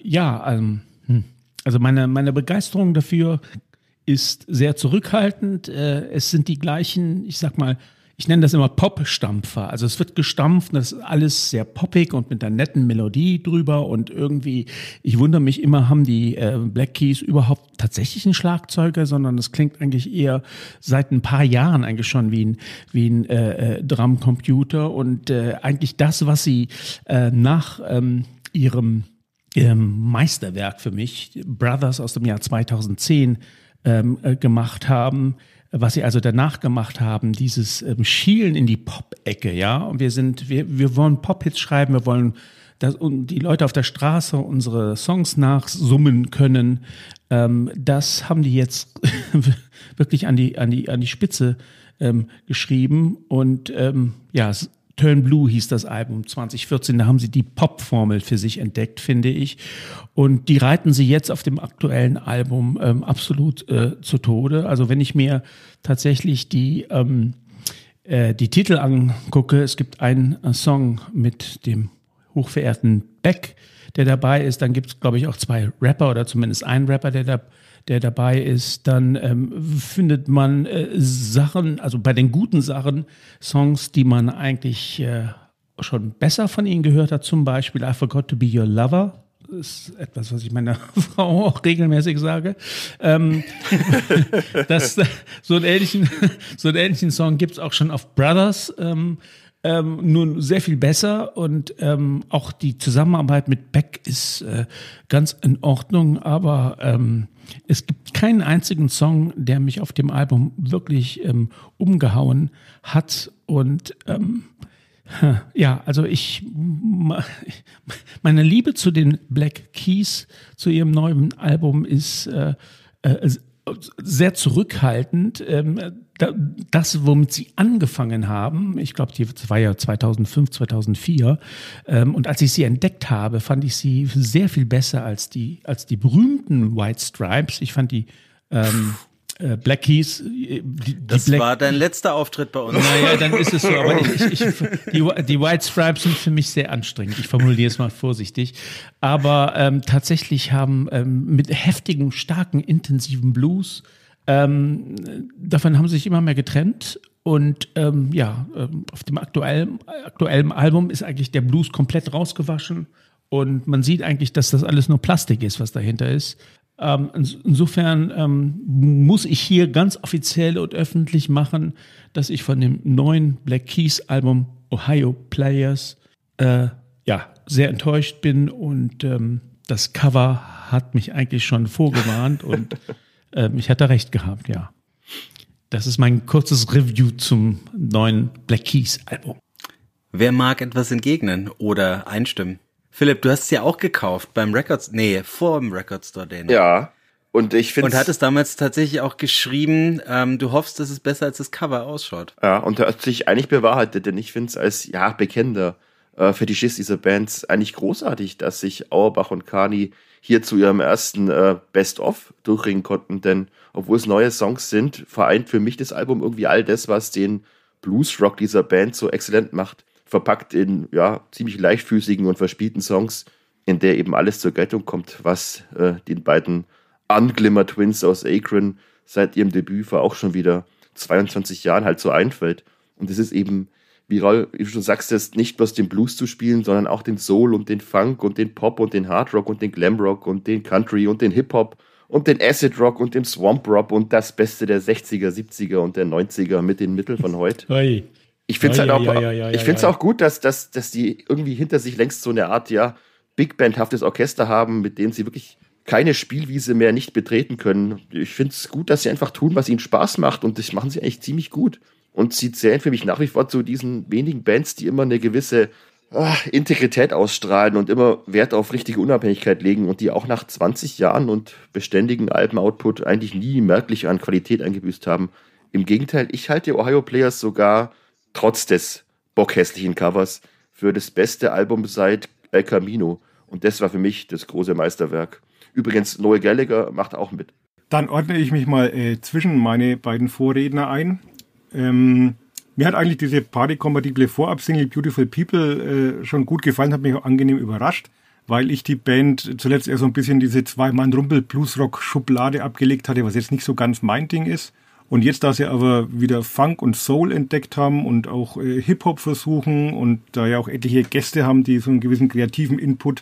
also meine Begeisterung dafür ist sehr zurückhaltend. Es sind die gleichen, ich nenne das immer Pop-Stampfer. Also es wird gestampft, das ist alles sehr poppig und mit einer netten Melodie drüber und irgendwie, ich wundere mich immer, haben die Black Keys überhaupt tatsächlich einen Schlagzeuger, sondern das klingt eigentlich eher seit ein paar Jahren eigentlich schon wie ein Drumcomputer und eigentlich das, was sie nach ihrem Meisterwerk für mich, Brothers aus dem Jahr 2010, gemacht haben, was sie also danach gemacht haben, dieses Schielen in die Pop-Ecke, ja. Und wir wollen Pop-Hits schreiben, wir wollen, dass die Leute auf der Straße unsere Songs nachsummen können. Das haben die jetzt wirklich an die Spitze geschrieben. Und Turn Blue hieß das Album 2014, da haben sie die Pop-Formel für sich entdeckt, finde ich. Und die reiten sie jetzt auf dem aktuellen Album absolut zu Tode. Also wenn ich mir tatsächlich die Titel angucke, es gibt einen Song mit dem hochverehrten Beck, der dabei ist, dann gibt es, glaube ich, auch 2 Rapper oder zumindest einen Rapper, der dabei ist, dann findet man Sachen, also bei den guten Sachen, Songs, die man eigentlich schon besser von ihnen gehört hat, zum Beispiel I Forgot to Be Your Lover. Das ist etwas, was ich meiner Frau auch regelmäßig sage. So einen ähnlichen Song gibt es auch schon auf Brothers, nun sehr viel besser und auch die Zusammenarbeit mit Beck ist ganz in Ordnung, aber es gibt keinen einzigen Song, der mich auf dem Album wirklich umgehauen hat und also meine Liebe zu den Black Keys, zu ihrem neuen Album ist sehr zurückhaltend. Das, womit sie angefangen haben, ich glaube, das war ja 2005, 2004, und als ich sie entdeckt habe, fand ich sie sehr viel besser als die berühmten White Stripes. Ich fand die Black Keys. Das war dein letzter Auftritt bei uns. Naja, dann ist es so. Aber die White Stripes sind für mich sehr anstrengend. Ich formuliere es mal vorsichtig. Aber tatsächlich haben mit heftigem, starken, intensiven Blues, davon haben sie sich immer mehr getrennt. Und auf dem aktuellen Album ist eigentlich der Blues komplett rausgewaschen. Und man sieht eigentlich, dass das alles nur Plastik ist, was dahinter ist. Insofern muss ich hier ganz offiziell und öffentlich machen, dass ich von dem neuen Black Keys Album Ohio Players sehr enttäuscht bin und das Cover hat mich eigentlich schon vorgewarnt und ich hatte recht gehabt, ja. Das ist mein kurzes Review zum neuen Black Keys Album. Wer mag etwas entgegnen oder einstimmen? Philipp, du hast es ja auch gekauft vor dem Record Store Day. Ja, und ich finde. Und hattest damals tatsächlich auch geschrieben, du hoffst, dass es besser als das Cover ausschaut. Ja, und da hat sich eigentlich bewahrheitet, denn ich finde es als bekennender Fetischist dieser Bands eigentlich großartig, dass sich Auerbach und Carney hier zu ihrem ersten Best-of durchringen konnten, denn obwohl es neue Songs sind, vereint für mich das Album irgendwie all das, was den Blues-Rock dieser Band so exzellent macht. Verpackt in ziemlich leichtfüßigen und verspielten Songs, in der eben alles zur Geltung kommt, was den beiden Unglimmer Twins aus Akron seit ihrem Debüt vor auch schon wieder 22 Jahren halt so einfällt. Und es ist eben, wie Raul, wie du schon sagst, das nicht bloß den Blues zu spielen, sondern auch den Soul und den Funk und den Pop und den Hard Rock und den Glam Rock und den Country und den Hip-Hop und den Acid Rock und den Swamp Rock und das Beste der 60er, 70er und der 90er mit den Mitteln von heute. Oi. Ich finde es auch gut, dass die irgendwie hinter sich längst so eine Art, ja, Big Band-haftes Orchester haben, mit dem sie wirklich keine Spielwiese mehr nicht betreten können. Ich finde es gut, dass sie einfach tun, was ihnen Spaß macht, und das machen sie eigentlich ziemlich gut. Und sie zählen für mich nach wie vor zu diesen wenigen Bands, die immer eine gewisse Integrität ausstrahlen und immer Wert auf richtige Unabhängigkeit legen und die auch nach 20 Jahren und beständigen Alben-Output eigentlich nie merklich an Qualität eingebüßt haben. Im Gegenteil, ich halte Ohio Players sogar trotz des bockhässlichen Covers für das beste Album seit El Camino. Und das war für mich das große Meisterwerk. Übrigens, Noel Gallagher macht auch mit. Dann ordne ich mich mal zwischen meine beiden Vorredner ein. Mir hat eigentlich diese partykompatible Vorab-Single Beautiful People schon gut gefallen, hat mich auch angenehm überrascht, weil ich die Band zuletzt eher so ein bisschen diese Zwei-Mann-Rumpel-Bluesrock-Schublade abgelegt hatte, was jetzt nicht so ganz mein Ding ist. Und jetzt, da sie aber wieder Funk und Soul entdeckt haben und auch Hip-Hop versuchen und da ja auch etliche Gäste haben, die so einen gewissen kreativen Input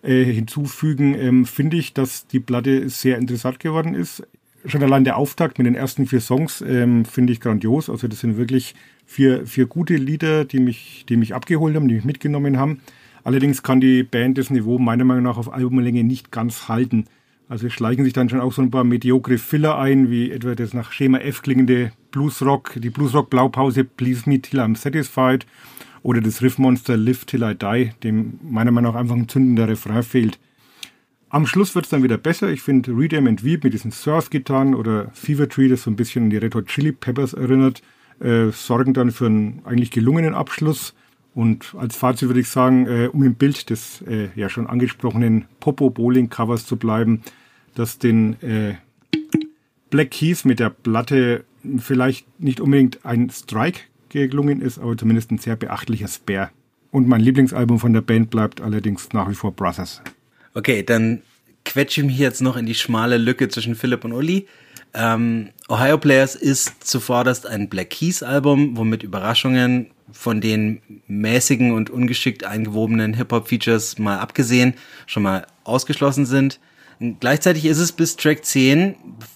hinzufügen, finde ich, dass die Platte sehr interessant geworden ist. Schon allein der Auftakt mit den ersten 4 Songs finde ich grandios. Also das sind wirklich vier gute Lieder, die mich abgeholt haben, die mich mitgenommen haben. Allerdings kann die Band das Niveau meiner Meinung nach auf Albumlänge nicht ganz halten. Also es schleichen sich dann schon auch so ein paar mediokre Filler ein, wie etwa das nach Schema F klingende Bluesrock, die Bluesrock-Blaupause Please Me Till I'm Satisfied oder das Riffmonster Live Till I Die, dem meiner Meinung nach einfach ein zündender Refrain fehlt. Am Schluss wird es dann wieder besser. Ich finde Redeem and Weep mit diesen Surf-Gitarren oder Fever Tree, das so ein bisschen an die Red Hot Chili Peppers erinnert, sorgen dann für einen eigentlich gelungenen Abschluss. Und als Fazit würde ich sagen, um im Bild des ja schon angesprochenen Popo-Bowling-Covers zu bleiben, dass den Black Keys mit der Platte vielleicht nicht unbedingt ein Strike gelungen ist, aber zumindest ein sehr beachtlicher Spare. Und mein Lieblingsalbum von der Band bleibt allerdings nach wie vor Brothers. Okay, dann quetsche ich mich jetzt noch in die schmale Lücke zwischen Philipp und Uli. Ohio Players ist zuvorderst ein Black Keys Album, womit Überraschungen von den mäßigen und ungeschickt eingewobenen Hip-Hop-Features mal abgesehen schon mal ausgeschlossen sind. Gleichzeitig ist es bis Track 10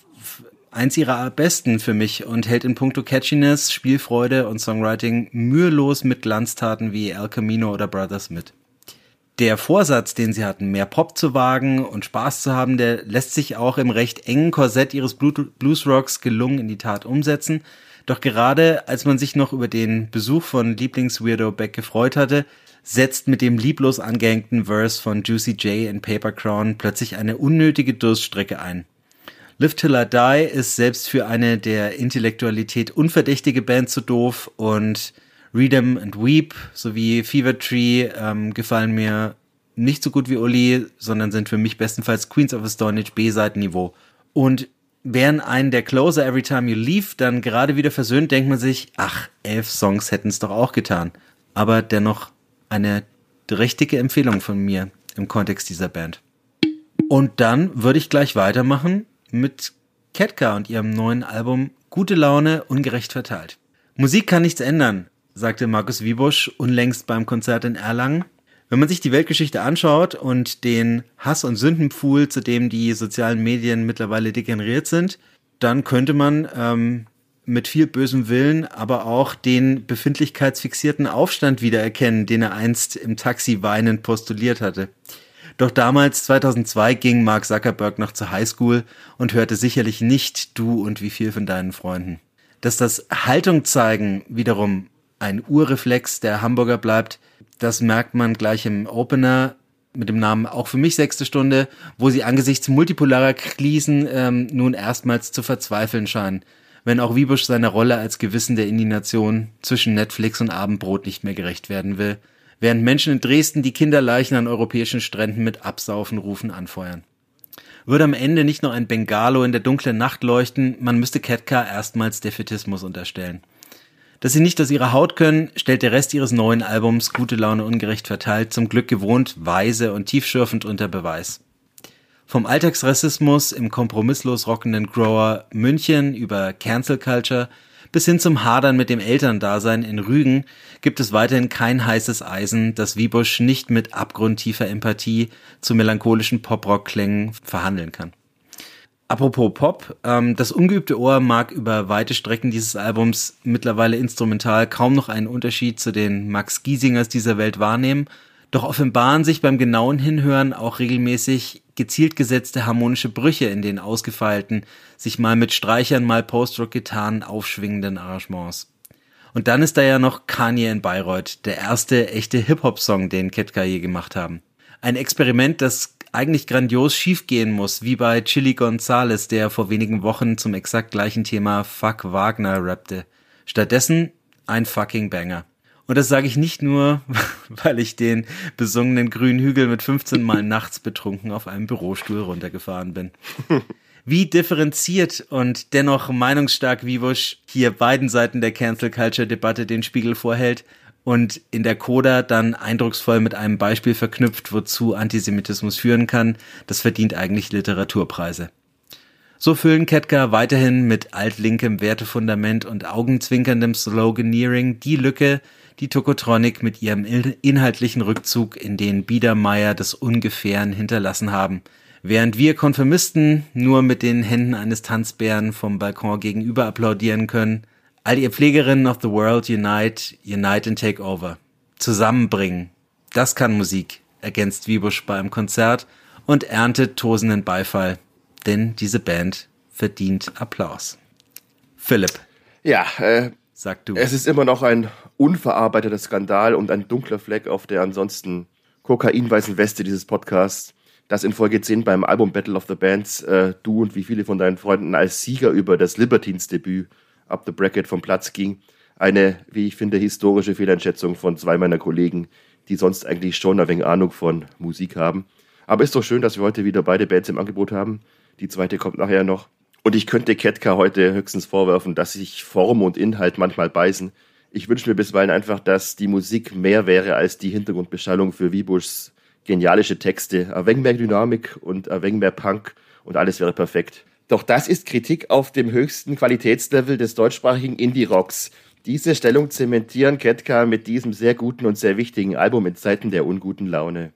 eins ihrer besten für mich und hält in puncto Catchiness, Spielfreude und Songwriting mühelos mit Glanztaten wie El Camino oder Brothers mit. Der Vorsatz, den sie hatten, mehr Pop zu wagen und Spaß zu haben, der lässt sich auch im recht engen Korsett ihres Bluesrocks gelungen in die Tat umsetzen. Doch gerade als man sich noch über den Besuch von Lieblings-Weirdo Beck gefreut hatte, setzt mit dem lieblos angehängten Verse von Juicy J in Paper Crown plötzlich eine unnötige Durststrecke ein. Live Till I Die ist selbst für eine der Intellektualität unverdächtige Band zu doof und Redeem and Weep sowie Fever Tree gefallen mir nicht so gut wie Uli, sondern sind für mich bestenfalls Queens of the Stone Age B-Seitenniveau. Und wären einen der Closer Every Time You Leave dann gerade wieder versöhnt, denkt man sich, 11 Songs hätten es doch auch getan. Aber dennoch eine richtige Empfehlung von mir im Kontext dieser Band. Und dann würde ich gleich weitermachen mit Ketka und ihrem neuen Album Gute Laune, ungerecht verteilt. Musik kann nichts ändern, sagte Markus Wiebusch unlängst beim Konzert in Erlangen. Wenn man sich die Weltgeschichte anschaut und den Hass- und Sündenpfuhl, zu dem die sozialen Medien mittlerweile degeneriert sind, dann könnte man mit viel bösem Willen aber auch den befindlichkeitsfixierten Aufstand wiedererkennen, den er einst im Taxi weinend postuliert hatte. Doch damals, 2002, ging Mark Zuckerberg noch zur Highschool und hörte sicherlich nicht Du und wie viel von deinen Freunden. Dass das Haltung zeigen wiederum ein Urreflex der Hamburger bleibt, das merkt man gleich im Opener mit dem Namen Auch für mich 6. Stunde, wo sie angesichts multipolarer Krisen nun erstmals zu verzweifeln scheinen, wenn auch Wiebusch seiner Rolle als Gewissen der Indignation zwischen Netflix und Abendbrot nicht mehr gerecht werden will, während Menschen in Dresden die Kinderleichen an europäischen Stränden mit Absaufenrufen anfeuern. Würde am Ende nicht noch ein Bengalo in der dunklen Nacht leuchten, man müsste Ketka erstmals Defätismus unterstellen. Dass sie nicht aus ihrer Haut können, stellt der Rest ihres neuen Albums Gute Laune ungerecht verteilt zum Glück gewohnt, weise und tiefschürfend unter Beweis. Vom Alltagsrassismus im kompromisslos rockenden Grower München über Cancel Culture bis hin zum Hadern mit dem Elterndasein in Rügen gibt es weiterhin kein heißes Eisen, das Wiebusch nicht mit abgrundtiefer Empathie zu melancholischen Poprock-Klängen verhandeln kann. Apropos Pop, das ungeübte Ohr mag über weite Strecken dieses Albums mittlerweile instrumental kaum noch einen Unterschied zu den Max Giesingers dieser Welt wahrnehmen, doch offenbaren sich beim genauen Hinhören auch regelmäßig gezielt gesetzte harmonische Brüche in den ausgefeilten, sich mal mit Streichern, mal Post-Rock-Gitarren aufschwingenden Arrangements. Und dann ist da ja noch Kanye in Bayreuth, der erste echte Hip-Hop-Song, den Ketka je gemacht haben. Ein Experiment, das eigentlich grandios schiefgehen muss, wie bei Chili Gonzales, der vor wenigen Wochen zum exakt gleichen Thema Fuck Wagner rappte. Stattdessen ein fucking Banger. Und das sage ich nicht nur, weil ich den besungenen grünen Hügel mit 15 Mal nachts betrunken auf einem Bürostuhl runtergefahren bin. Wie differenziert und dennoch meinungsstark Wiebusch hier beiden Seiten der Cancel-Culture-Debatte den Spiegel vorhält und in der Coda dann eindrucksvoll mit einem Beispiel verknüpft, wozu Antisemitismus führen kann, das verdient eigentlich Literaturpreise. So füllen Ketka weiterhin mit altlinkem Wertefundament und augenzwinkerndem Sloganeering die Lücke, die Tokotronic mit ihrem inhaltlichen Rückzug in den Biedermeier des Ungefähren hinterlassen haben, während wir Konfirmisten nur mit den Händen eines Tanzbären vom Balkon gegenüber applaudieren können. All ihr Pflegerinnen of the world unite and take over. Zusammenbringen. Das kann Musik, ergänzt Wiebusch bei einem Konzert und erntet tosenden Beifall. Denn diese Band verdient Applaus. Philipp. Ja, sag du. Es ist immer noch ein unverarbeiteter Skandal und ein dunkler Fleck auf der ansonsten kokainweißen Weste dieses Podcasts, dass in Folge 10 beim Album Battle of the Bands du und wie viele von deinen Freunden als Sieger über das Libertines-Debüt Up the Bracket vom Platz ging. Eine, wie ich finde, historische Fehleinschätzung von zwei meiner Kollegen, die sonst eigentlich schon ein wenig Ahnung von Musik haben. Aber ist doch schön, dass wir heute wieder beide Bands im Angebot haben. Die zweite kommt nachher noch. Und ich könnte Ketka heute höchstens vorwerfen, dass sich Form und Inhalt manchmal beißen. Ich wünsche mir bisweilen einfach, dass die Musik mehr wäre als die Hintergrundbeschallung für Wiebuschs genialische Texte. Ein wenig mehr Dynamik und ein wenig mehr Punk und alles wäre perfekt. Doch das ist Kritik auf dem höchsten Qualitätslevel des deutschsprachigen Indie-Rocks. Diese Stellung zementieren Ketka mit diesem sehr guten und sehr wichtigen Album in Zeiten der unguten Laune.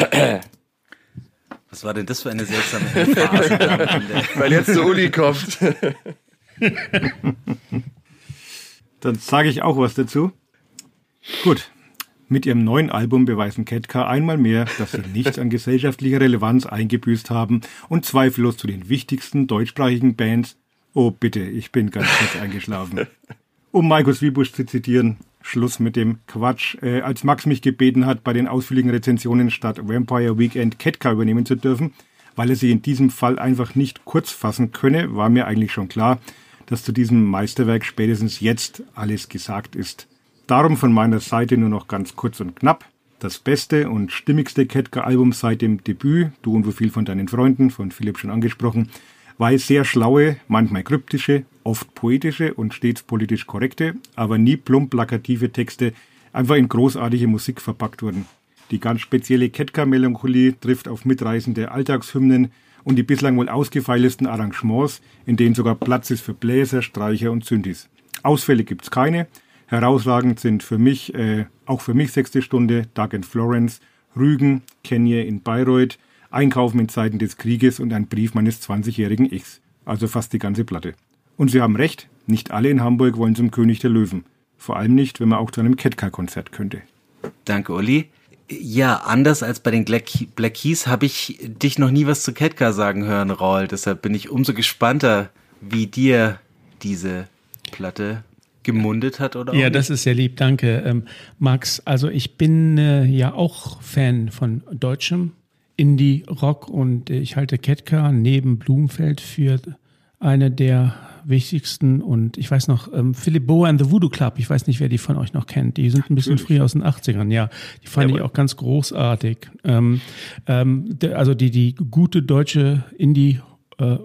Was war denn das für eine seltsame Phase? Weil jetzt der Uli kommt. Dann sage ich auch was dazu. Gut, mit ihrem neuen Album beweisen Ketka einmal mehr, dass sie nichts an gesellschaftlicher Relevanz eingebüßt haben und zweifellos zu den wichtigsten deutschsprachigen Bands. Oh bitte, ich bin ganz kurz eingeschlafen. Um Markus Wiebusch zu zitieren, Schluss mit dem Quatsch. Als Max mich gebeten hat, bei den ausführlichen Rezensionen statt Vampire Weekend Ketka übernehmen zu dürfen, weil er sich in diesem Fall einfach nicht kurz fassen könne, war mir eigentlich schon klar, dass zu diesem Meisterwerk spätestens jetzt alles gesagt ist. Darum von meiner Seite nur noch ganz kurz und knapp. Das beste und stimmigste Ketka-Album seit dem Debüt, Du und wo viel von deinen Freunden, von Philipp schon angesprochen, weil sehr schlaue, manchmal kryptische, oft poetische und stets politisch korrekte, aber nie plump plakative Texte einfach in großartige Musik verpackt wurden. Die ganz spezielle Ketka-Melancholie trifft auf mitreißende Alltagshymnen und die bislang wohl ausgefeiltesten Arrangements, in denen sogar Platz ist für Bläser, Streicher und Synthes. Ausfälle gibt's keine. Herausragend sind für mich, auch für mich 6. Stunde, Dark in Florence, Rügen, Kanye in Bayreuth, Einkaufen in Zeiten des Krieges und ein Brief meines 20-jährigen Ichs. Also fast die ganze Platte. Und Sie haben recht, nicht alle in Hamburg wollen zum König der Löwen. Vor allem nicht, wenn man auch zu einem Ketka-Konzert könnte. Danke, Uli. Ja, anders als bei den Black Keys habe ich dich noch nie was zu Ketka sagen hören, Raul. Deshalb bin ich umso gespannter, wie dir diese Platte gemundet hat oder auch Ja, nicht. das ist sehr lieb, danke. Max, also ich bin ja auch Fan von deutschem Indie-Rock und ich halte Ketka neben Blumenfeld für eine der wichtigsten und ich weiß noch, Philip Boa and the Voodoo Club, ich weiß nicht, wer die von euch noch kennt, die sind ein bisschen früher aus den 80ern, ja, die fand ich auch ganz großartig. Also die gute deutsche Indie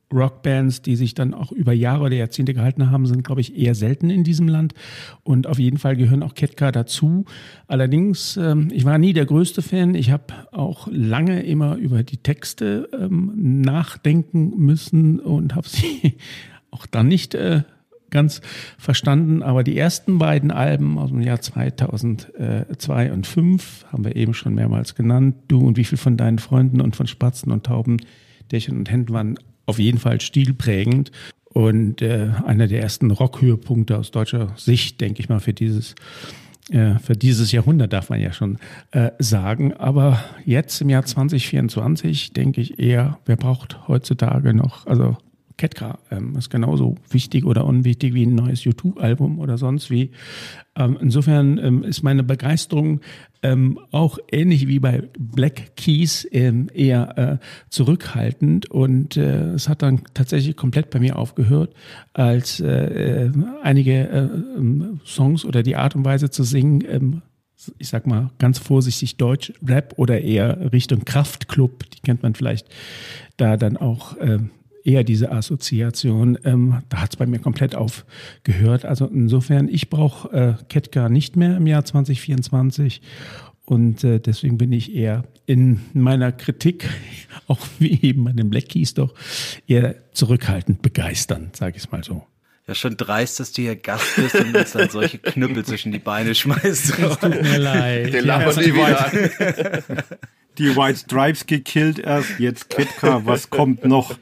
Rockbands, die sich dann auch über Jahre oder Jahrzehnte gehalten haben, sind, glaube ich, eher selten in diesem Land. Und auf jeden Fall gehören auch Ketka dazu. Allerdings, ich war nie der größte Fan. Ich habe auch lange immer über die Texte nachdenken müssen und habe sie auch dann nicht ganz verstanden. Aber die ersten beiden Alben aus dem Jahr 2002 und 2005 haben wir eben schon mehrmals genannt. Du und wie viel von deinen Freunden und von Spatzen und Tauben, Dächern und Händen waren auf jeden Fall stilprägend und einer der ersten Rockhöhepunkte aus deutscher Sicht, denke ich mal, für dieses Jahrhundert, darf man ja schon sagen. Aber jetzt im Jahr 2024 denke ich eher, wer braucht heutzutage noch, also Ketka ist genauso wichtig oder unwichtig wie ein neues U2-Album oder sonst wie. Insofern ist meine Begeisterung auch ähnlich wie bei Black Keys eher zurückhaltend und es hat dann tatsächlich komplett bei mir aufgehört, als einige Songs oder die Art und Weise zu singen, ich sag mal ganz vorsichtig Deutsch, Rap oder eher Richtung Kraftklub, die kennt man vielleicht da dann auch eher diese Assoziation, da hat es bei mir komplett aufgehört. Also insofern, ich brauche Ketka nicht mehr im Jahr 2024 und deswegen bin ich eher in meiner Kritik, auch wie eben bei den Black Keys doch, eher zurückhaltend begeisternd, sage ich es mal so. Ja, schon dreist, dass du hier Gast bist und uns dann solche Knüppel zwischen die Beine schmeißt. Es tut mir leid. Den lachen wir nie wieder an. Die White Stripes gekillt erst, jetzt Ketka, was kommt noch?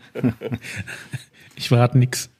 Ich verrate nix.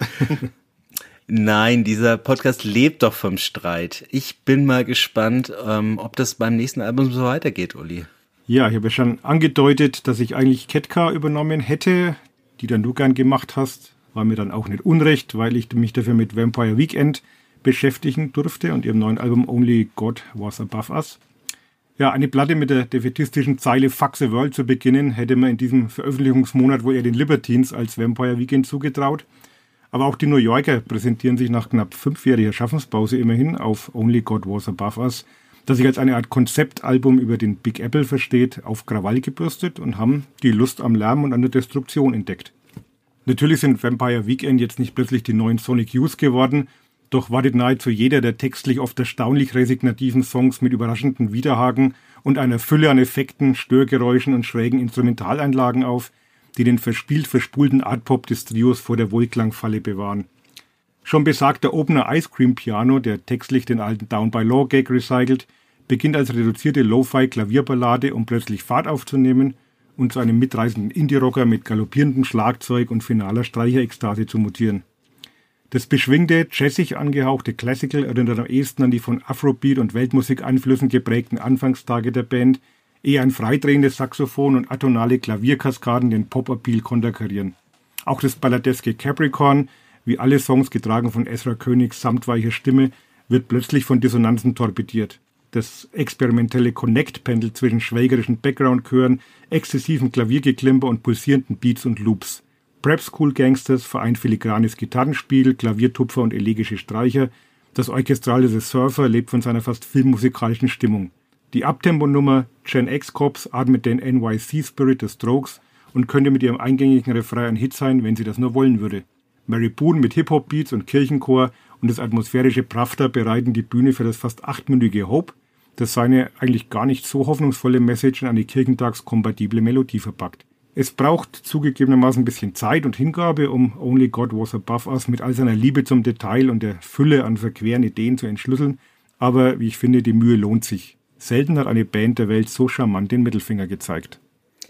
Nein, dieser Podcast lebt doch vom Streit. Ich bin mal gespannt, ob das beim nächsten Album so weitergeht, Uli. Ja, ich habe ja schon angedeutet, dass ich eigentlich Ketka übernommen hätte, die dann du gern gemacht hast. War mir dann auch nicht unrecht, weil ich mich dafür mit Vampire Weekend beschäftigen durfte und ihrem neuen Album Only God Was Above Us. Ja, eine Platte mit der defaitistischen Zeile Fuck the World zu beginnen, hätte man in diesem Veröffentlichungsmonat wohl eher den Libertines als Vampire Weekend zugetraut. Aber auch die New Yorker präsentieren sich nach knapp 5-jähriger Schaffenspause immerhin auf Only God Was Above Us, das sich als eine Art Konzeptalbum über den Big Apple versteht, auf Krawall gebürstet und haben die Lust am Lärm und an der Destruktion entdeckt. Natürlich sind Vampire Weekend jetzt nicht plötzlich die neuen Sonic Youth geworden, doch wartet nahezu jeder der textlich oft erstaunlich resignativen Songs mit überraschenden Widerhaken und einer Fülle an Effekten, Störgeräuschen und schrägen Instrumentaleinlagen auf, die den verspielt verspulten Artpop des Trios vor der Wohlklangfalle bewahren. Schon besagter Opener Ice Cream Piano, der textlich den alten Down by Law Gag recycelt, beginnt als reduzierte Lo-Fi-Klavierballade, um plötzlich Fahrt aufzunehmen und zu einem mitreißenden Indie-Rocker mit galoppierendem Schlagzeug und finaler Streicher-Ekstase zu mutieren. Das beschwingte, jazzig angehauchte Classical erinnert am ehesten an die von Afrobeat und Weltmusik-Einflüssen geprägten Anfangstage der Band, eher ein freidrehendes Saxophon und atonale Klavierkaskaden den Pop-Appeal konterkarieren. Auch das balladeske Capricorn, wie alle Songs getragen von Ezra Königs samtweicher Stimme, wird plötzlich von Dissonanzen torpediert. Das experimentelle Connect pendelt zwischen schwägerischen Background-Chören, exzessivem Klaviergeklimper und pulsierenden Beats und Loops. Prep School Gangsters vereint filigranes Gitarrenspiel, Klaviertupfer und elegische Streicher. Das orchestrale The Surfer lebt von seiner fast filmmusikalischen Stimmung. Die Abtempo-Nummer Gen X Cops atmet den NYC-Spirit des Strokes und könnte mit ihrem eingängigen Refrain ein Hit sein, wenn sie das nur wollen würde. Mary Boone mit Hip-Hop-Beats und Kirchenchor und das atmosphärische Pravda bereiten die Bühne für das fast 8-minütige Hope, das seine eigentlich gar nicht so hoffnungsvolle Message in eine kirchentagskompatible Melodie verpackt. Es braucht zugegebenermaßen ein bisschen Zeit und Hingabe, um Only God Was Above Us mit all seiner Liebe zum Detail und der Fülle an verqueren Ideen zu entschlüsseln, aber wie ich finde, die Mühe lohnt sich. Selten hat eine Band der Welt so charmant den Mittelfinger gezeigt.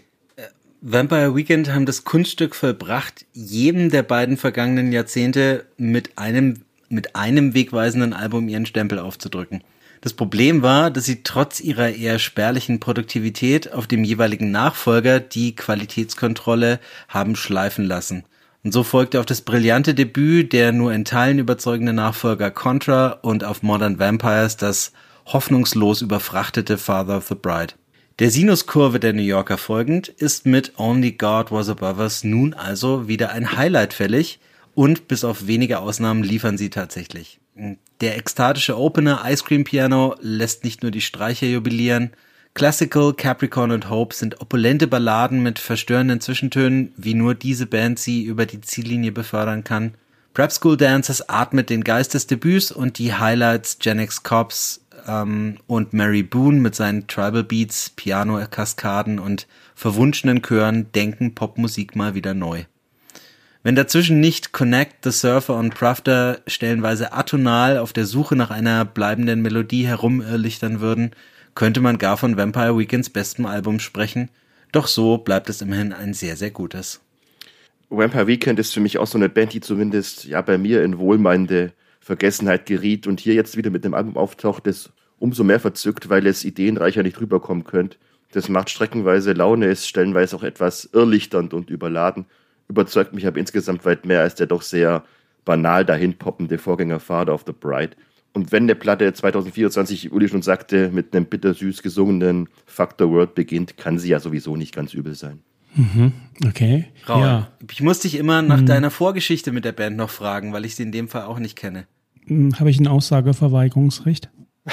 Vampire Weekend haben das Kunststück vollbracht, jedem der beiden vergangenen Jahrzehnte mit einem wegweisenden Album ihren Stempel aufzudrücken. Das Problem war, dass sie trotz ihrer eher spärlichen Produktivität auf dem jeweiligen Nachfolger die Qualitätskontrolle haben schleifen lassen. Und so folgte auf das brillante Debüt der nur in Teilen überzeugende Nachfolger Contra und auf Modern Vampires das hoffnungslos überfrachtete Father of the Bride. Der Sinuskurve der New Yorker folgend ist mit Only God Was Above Us nun also wieder ein Highlight fällig und bis auf wenige Ausnahmen liefern sie tatsächlich. Der ekstatische Opener Ice Cream Piano lässt nicht nur die Streicher jubilieren, Classical, Capricorn und Hope sind opulente Balladen mit verstörenden Zwischentönen, wie nur diese Band sie über die Ziellinie befördern kann. Prep School Dancers atmet den Geist des Debüts und die Highlights Gen X Cops und Mary Boone mit seinen Tribal Beats, Piano-Kaskaden und verwunschenen Chören denken Popmusik mal wieder neu. Wenn dazwischen nicht Connect, The Surfer und Pravda stellenweise atonal auf der Suche nach einer bleibenden Melodie herumirrlichtern würden, könnte man gar von Vampire Weekends bestem Album sprechen. Doch so bleibt es immerhin ein sehr, sehr gutes. Vampire Weekend ist für mich auch so eine Band, die zumindest ja bei mir in wohlmeinende Vergessenheit geriet und hier jetzt wieder mit dem Album auftaucht, das umso mehr verzückt, weil es ideenreicher nicht rüberkommen könnte. Das macht streckenweise Laune, ist stellenweise auch etwas irrlichternd und überladen. Überzeugt mich aber insgesamt weit mehr als der doch sehr banal dahinpoppende Vorgänger Father of the Bride. Und wenn der Platte 2024, Uli schon sagte, mit einem bittersüß gesungenen Fuck the World beginnt, kann sie ja sowieso nicht ganz übel sein. Mhm, okay. Raul, ja. Ich muss dich immer nach deiner Vorgeschichte mit der Band noch fragen, weil ich sie in dem Fall auch nicht kenne. Habe ich ein Aussageverweigerungsrecht?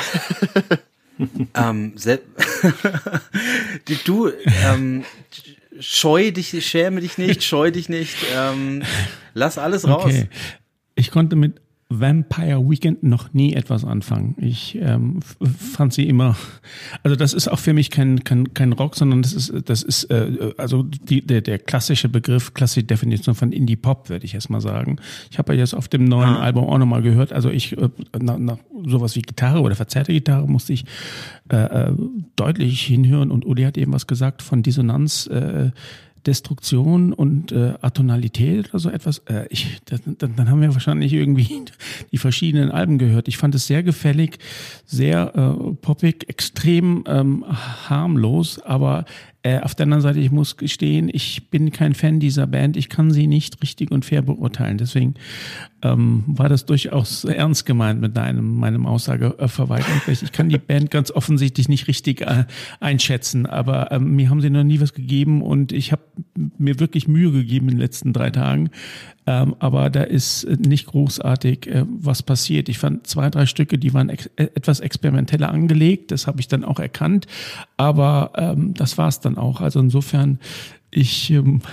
Schäme dich nicht, scheu dich nicht, lass alles raus. Okay. Ich konnte mit Vampire Weekend noch nie etwas anfangen. Ich fand sie immer, also das ist auch für mich kein Rock, sondern das ist also der klassische Begriff, klassische Definition von Indie Pop, würde ich erst mal sagen. Ich habe ja jetzt auf dem neuen Album auch nochmal gehört, also ich nach sowas wie Gitarre oder verzerrte Gitarre musste ich deutlich hinhören und Uli hat eben was gesagt von Dissonanz, Destruktion und Atonalität oder so etwas. Dann haben wir wahrscheinlich irgendwie die verschiedenen Alben gehört. Ich fand es sehr gefällig, sehr poppig, extrem harmlos, aber auf der anderen Seite, ich muss gestehen, ich bin kein Fan dieser Band. Ich kann sie nicht richtig und fair beurteilen. Deswegen war das durchaus ernst gemeint mit meinem Aussageverweigerung. Ich kann die Band ganz offensichtlich nicht richtig einschätzen, aber mir haben sie noch nie was gegeben und ich habe mir wirklich Mühe gegeben in den letzten 3 Tagen. Aber da ist nicht großartig was passiert. Ich fand 2, 3 Stücke, die waren etwas experimenteller angelegt. Das habe ich dann auch erkannt. Aber das war es dann auch. Also insofern, ich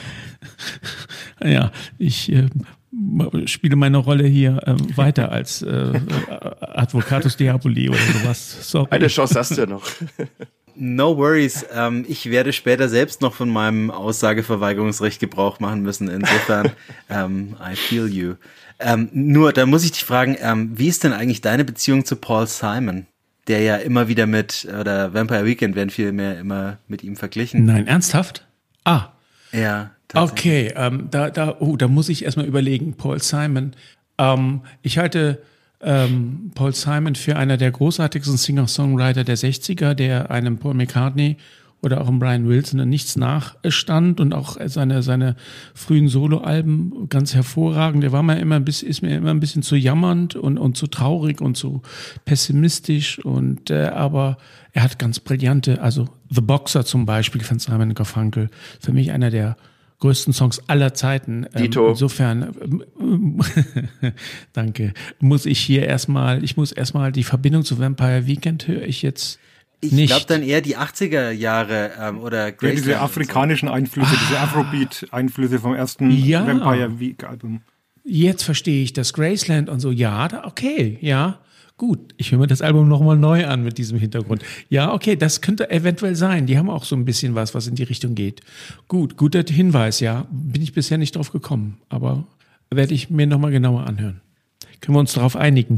spiele meine Rolle hier weiter als Advocatus Diaboli oder sowas. Sorry. Eine Chance hast du ja noch. No worries. Ich werde später selbst noch von meinem Aussageverweigerungsrecht Gebrauch machen müssen. Insofern, I feel you. Nur, da muss ich dich fragen, wie ist denn eigentlich deine Beziehung zu Paul Simon? Der ja immer wieder oder Vampire Weekend werden viel mehr immer mit ihm verglichen. Nein, ernsthaft? Ja. Okay, da muss ich erstmal überlegen. Paul Simon. Ich halte Paul Simon für einer der großartigsten Singer-Songwriter der 60er, der einem Paul McCartney oder auch einem Brian Wilson nichts nachstand und auch seine frühen Soloalben ganz hervorragend. Der war ist mir immer ein bisschen zu jammernd und zu traurig und zu pessimistisch aber er hat ganz brillante, also The Boxer zum Beispiel von Simon & Garfunkel, für mich einer der größten Songs aller Zeiten. Dito. Insofern, danke, muss ich erstmal die Verbindung zu Vampire Weekend höre ich jetzt nicht. Ich glaube dann eher die 80er Jahre oder Graceland. Diese afrikanischen Einflüsse, diese Afrobeat-Einflüsse vom ersten Vampire Week-Album. Jetzt verstehe ich das Graceland und so, okay, ja. Gut, ich höre mir das Album nochmal neu an mit diesem Hintergrund. Ja, okay, das könnte eventuell sein. Die haben auch so ein bisschen was in die Richtung geht. Guter Hinweis, ja. Bin ich bisher nicht drauf gekommen, aber werde ich mir nochmal genauer anhören. Können wir uns darauf einigen?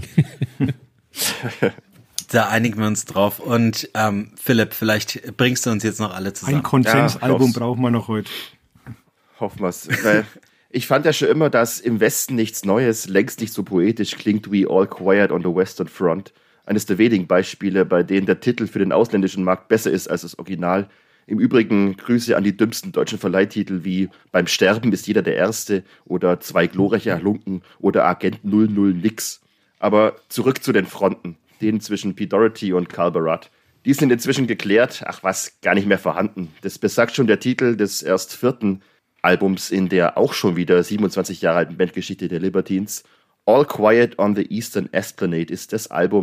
Da einigen wir uns drauf. Und Philipp, vielleicht bringst du uns jetzt noch alle zusammen. Ein Konsensalbum brauchen wir noch heute. Hoffen wir es. Ich fand ja schon immer, dass im Westen nichts Neues längst nicht so poetisch klingt wie All Quiet on the Western Front. Eines der wenigen Beispiele, bei denen der Titel für den ausländischen Markt besser ist als das Original. Im Übrigen Grüße an die dümmsten deutschen Verleihtitel wie Beim Sterben ist jeder der Erste oder Zwei glorreiche Halunken oder Agent 00 nix. Aber zurück zu den Fronten, denen zwischen Pete Doherty und Carl Barat. Die sind inzwischen geklärt, gar nicht mehr vorhanden. Das besagt schon der Titel des erst 4. Albums in der auch schon wieder 27 Jahre alten Bandgeschichte der Libertines. All Quiet on the Eastern Esplanade ist das Album,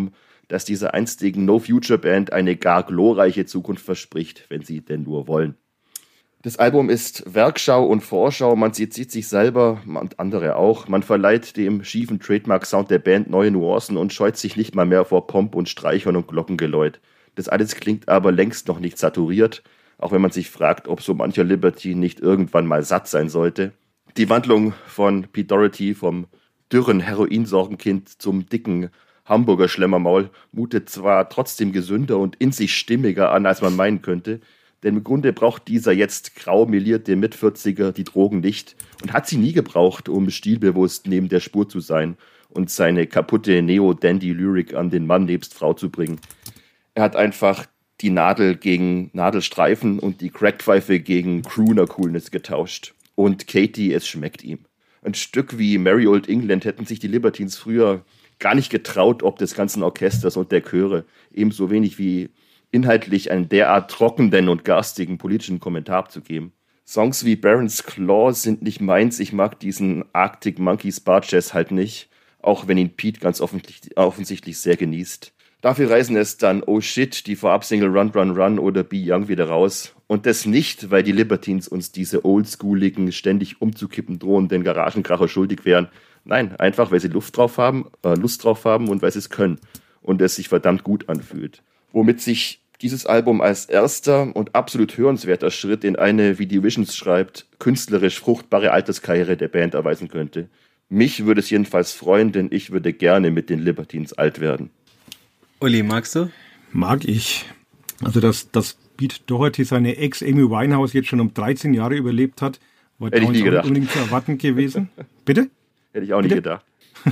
das dieser einstigen No-Future-Band eine gar glorreiche Zukunft verspricht, wenn sie denn nur wollen. Das Album ist Werkschau und Vorschau, man sieht sich selber und andere auch. Man verleiht dem schiefen Trademark-Sound der Band neue Nuancen und scheut sich nicht mal mehr vor Pomp und Streichern und Glockengeläut. Das alles klingt aber längst noch nicht saturiert, auch wenn man sich fragt, ob so mancher Libertine nicht irgendwann mal satt sein sollte. Die Wandlung von Pete Doherty vom dürren Heroinsorgenkind zum dicken Hamburger Schlemmermaul mutet zwar trotzdem gesünder und in sich stimmiger an, als man meinen könnte, denn im Grunde braucht dieser jetzt grau melierte Mit-40er die Drogen nicht und hat sie nie gebraucht, um stilbewusst neben der Spur zu sein und seine kaputte Neo-Dandy-Lyrik an den Mann nebst Frau zu bringen. Er hat einfach die Nadel gegen Nadelstreifen und die Crackpfeife gegen Crooner-Coolness getauscht. Und Katie, es schmeckt ihm. Ein Stück wie Merry Old England hätten sich die Libertines früher gar nicht getraut, ob des ganzen Orchesters und der Chöre, ebenso wenig wie inhaltlich einen derart trockenen und garstigen politischen Kommentar abzugeben. Songs wie Baron's Claw sind nicht meins, ich mag diesen Arctic Monkeys Bar Jazz halt nicht, auch wenn ihn Pete ganz offensichtlich sehr genießt. Dafür reißen es dann Oh Shit, die Vorabsingle Run Run Run oder Be Young wieder raus. Und das nicht, weil die Libertines uns diese oldschooligen, ständig umzukippen drohenden Garagenkracher schuldig wären. Nein, einfach weil sie Lust drauf haben und weil sie es können und es sich verdammt gut anfühlt. Womit sich dieses Album als erster und absolut hörenswerter Schritt in eine, wie die Visions schreibt, künstlerisch fruchtbare Alterskarriere der Band erweisen könnte. Mich würde es jedenfalls freuen, denn ich würde gerne mit den Libertines alt werden. Uli, magst du? Mag ich. Also, dass Pete Doherty seine Ex Amy Winehouse jetzt schon um 13 Jahre überlebt hat, war Hätte ich nie gedacht. unbedingt zu erwarten gewesen. Bitte? Hätte ich auch nie gedacht.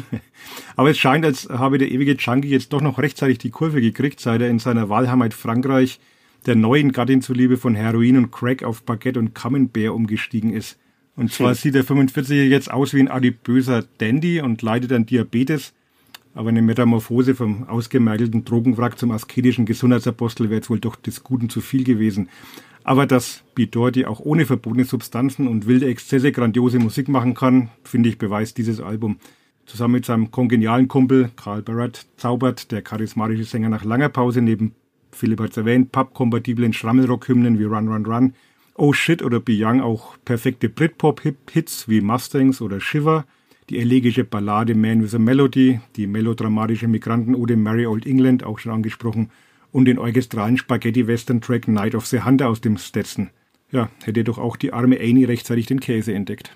Aber es scheint, als habe der ewige Junkie jetzt doch noch rechtzeitig die Kurve gekriegt, seit er in seiner Wahlheimat Frankreich der neuen Gattin zuliebe von Heroin und Crack auf Baguette und Camembert umgestiegen ist. Und zwar sieht der 45er jetzt aus wie ein adipöser Dandy und leidet an Diabetes, aber eine Metamorphose vom ausgemergelten Drogenwrack zum asketischen Gesundheitsapostel wäre jetzt wohl doch des Guten zu viel gewesen. Aber dass Pete Doherty auch ohne verbotene Substanzen und wilde Exzesse grandiose Musik machen kann, finde ich, beweist dieses Album. Zusammen mit seinem kongenialen Kumpel Carl Barrett zaubert der charismatische Sänger nach langer Pause neben, Philipp hat es erwähnt, pub-kompatiblen Schrammelrock-Hymnen wie Run Run Run, Oh Shit oder Be Young auch perfekte Britpop-Hits wie Mustangs oder Shiver, die elegische Ballade Man with a Melody, die melodramatische Migrantenode Merry Old England, auch schon angesprochen, und den orchestralen Spaghetti-Western-Track Night of the Hunter aus dem Stetson. Ja, hätte doch auch die arme Annie rechtzeitig den Käse entdeckt.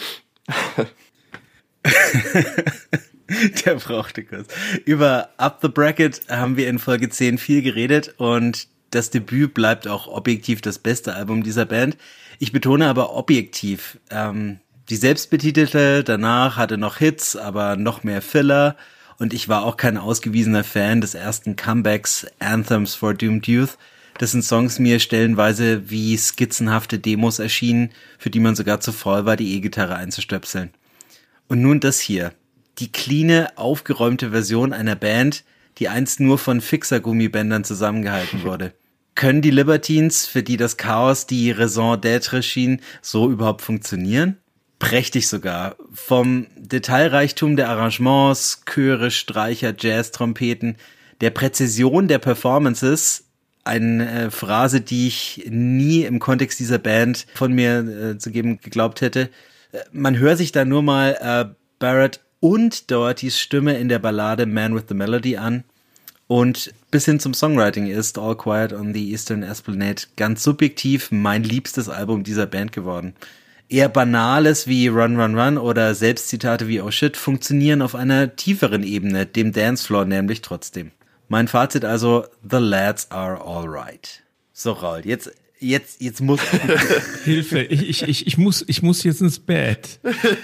Der brauchte kurz. Über Up the Bracket haben wir in Folge 10 viel geredet und das Debüt bleibt auch objektiv das beste Album dieser Band. Ich betone aber objektiv. Die selbstbetitelte danach hatte noch Hits, aber noch mehr Filler und ich war auch kein ausgewiesener Fan des ersten Comebacks Anthems for Doomed Youth, dessen Songs mir stellenweise wie skizzenhafte Demos erschienen, für die man sogar zu faul war, die E-Gitarre einzustöpseln. Und nun das hier. Die cleane, aufgeräumte Version einer Band, die einst nur von Fixer-Gummibändern zusammengehalten wurde. Können die Libertines, für die das Chaos die Raison d'être schien, so überhaupt funktionieren? Prächtig sogar. Vom Detailreichtum der Arrangements, Chöre, Streicher, Jazz, Trompeten, der Präzision der Performances, eine Phrase, die ich nie im Kontext dieser Band von mir zu geben geglaubt hätte. Man hört sich da nur mal Barrett und Dohertys Stimme in der Ballade Man with the Melody an und bis hin zum Songwriting ist All Quiet on the Eastern Esplanade ganz subjektiv mein liebstes Album dieser Band geworden. Eher Banales wie Run Run Run oder Selbstzitate wie Oh Shit funktionieren auf einer tieferen Ebene, dem Dancefloor nämlich trotzdem. Mein Fazit also, the lads are alright. So Raul, jetzt muss Hilfe, ich muss jetzt ins Bett.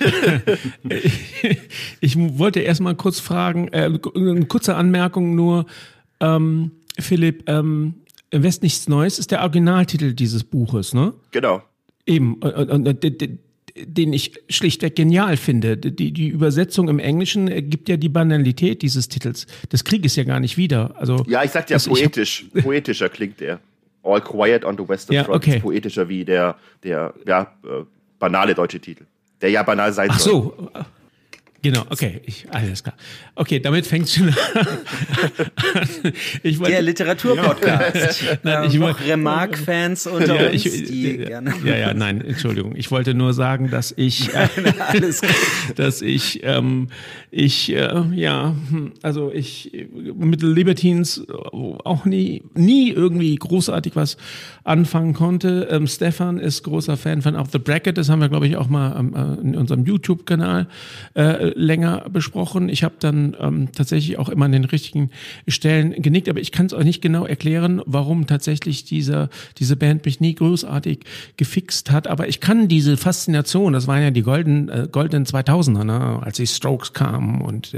Ich wollte erst mal kurz fragen, eine kurze Anmerkung nur, Philipp, West nichts Neues ist der Originaltitel dieses Buches, ne? Genau. Eben, und den ich schlichtweg genial finde. Die Übersetzung im Englischen gibt ja die Banalität dieses Titels. Das kriege ich ja gar nicht wieder. Also, ja, ich sagte ja poetischer klingt der. All Quiet on the Western Front ist poetischer wie der banale deutsche Titel. Der ja banal sein soll. Ach so. Genau, okay, alles klar. Okay, damit fängt es schon an. Der Literaturpodcast. Ja. Ich noch Remarque-Fans unter uns, die gerne... Ja, nein, Entschuldigung. Ich wollte nur sagen, dass ich... Alles gut. Dass ich mit Libertines auch nie irgendwie großartig was anfangen konnte. Stefan ist großer Fan von Off the Bracket, das haben wir, glaube ich, auch mal in unserem YouTube-Kanal länger besprochen. Ich habe dann tatsächlich auch immer an den richtigen Stellen genickt, aber ich kann es auch nicht genau erklären, warum tatsächlich diese Band mich nie großartig gefixt hat, aber ich kann diese Faszination, das waren ja die goldenen 2000er, ne, als die Strokes kamen und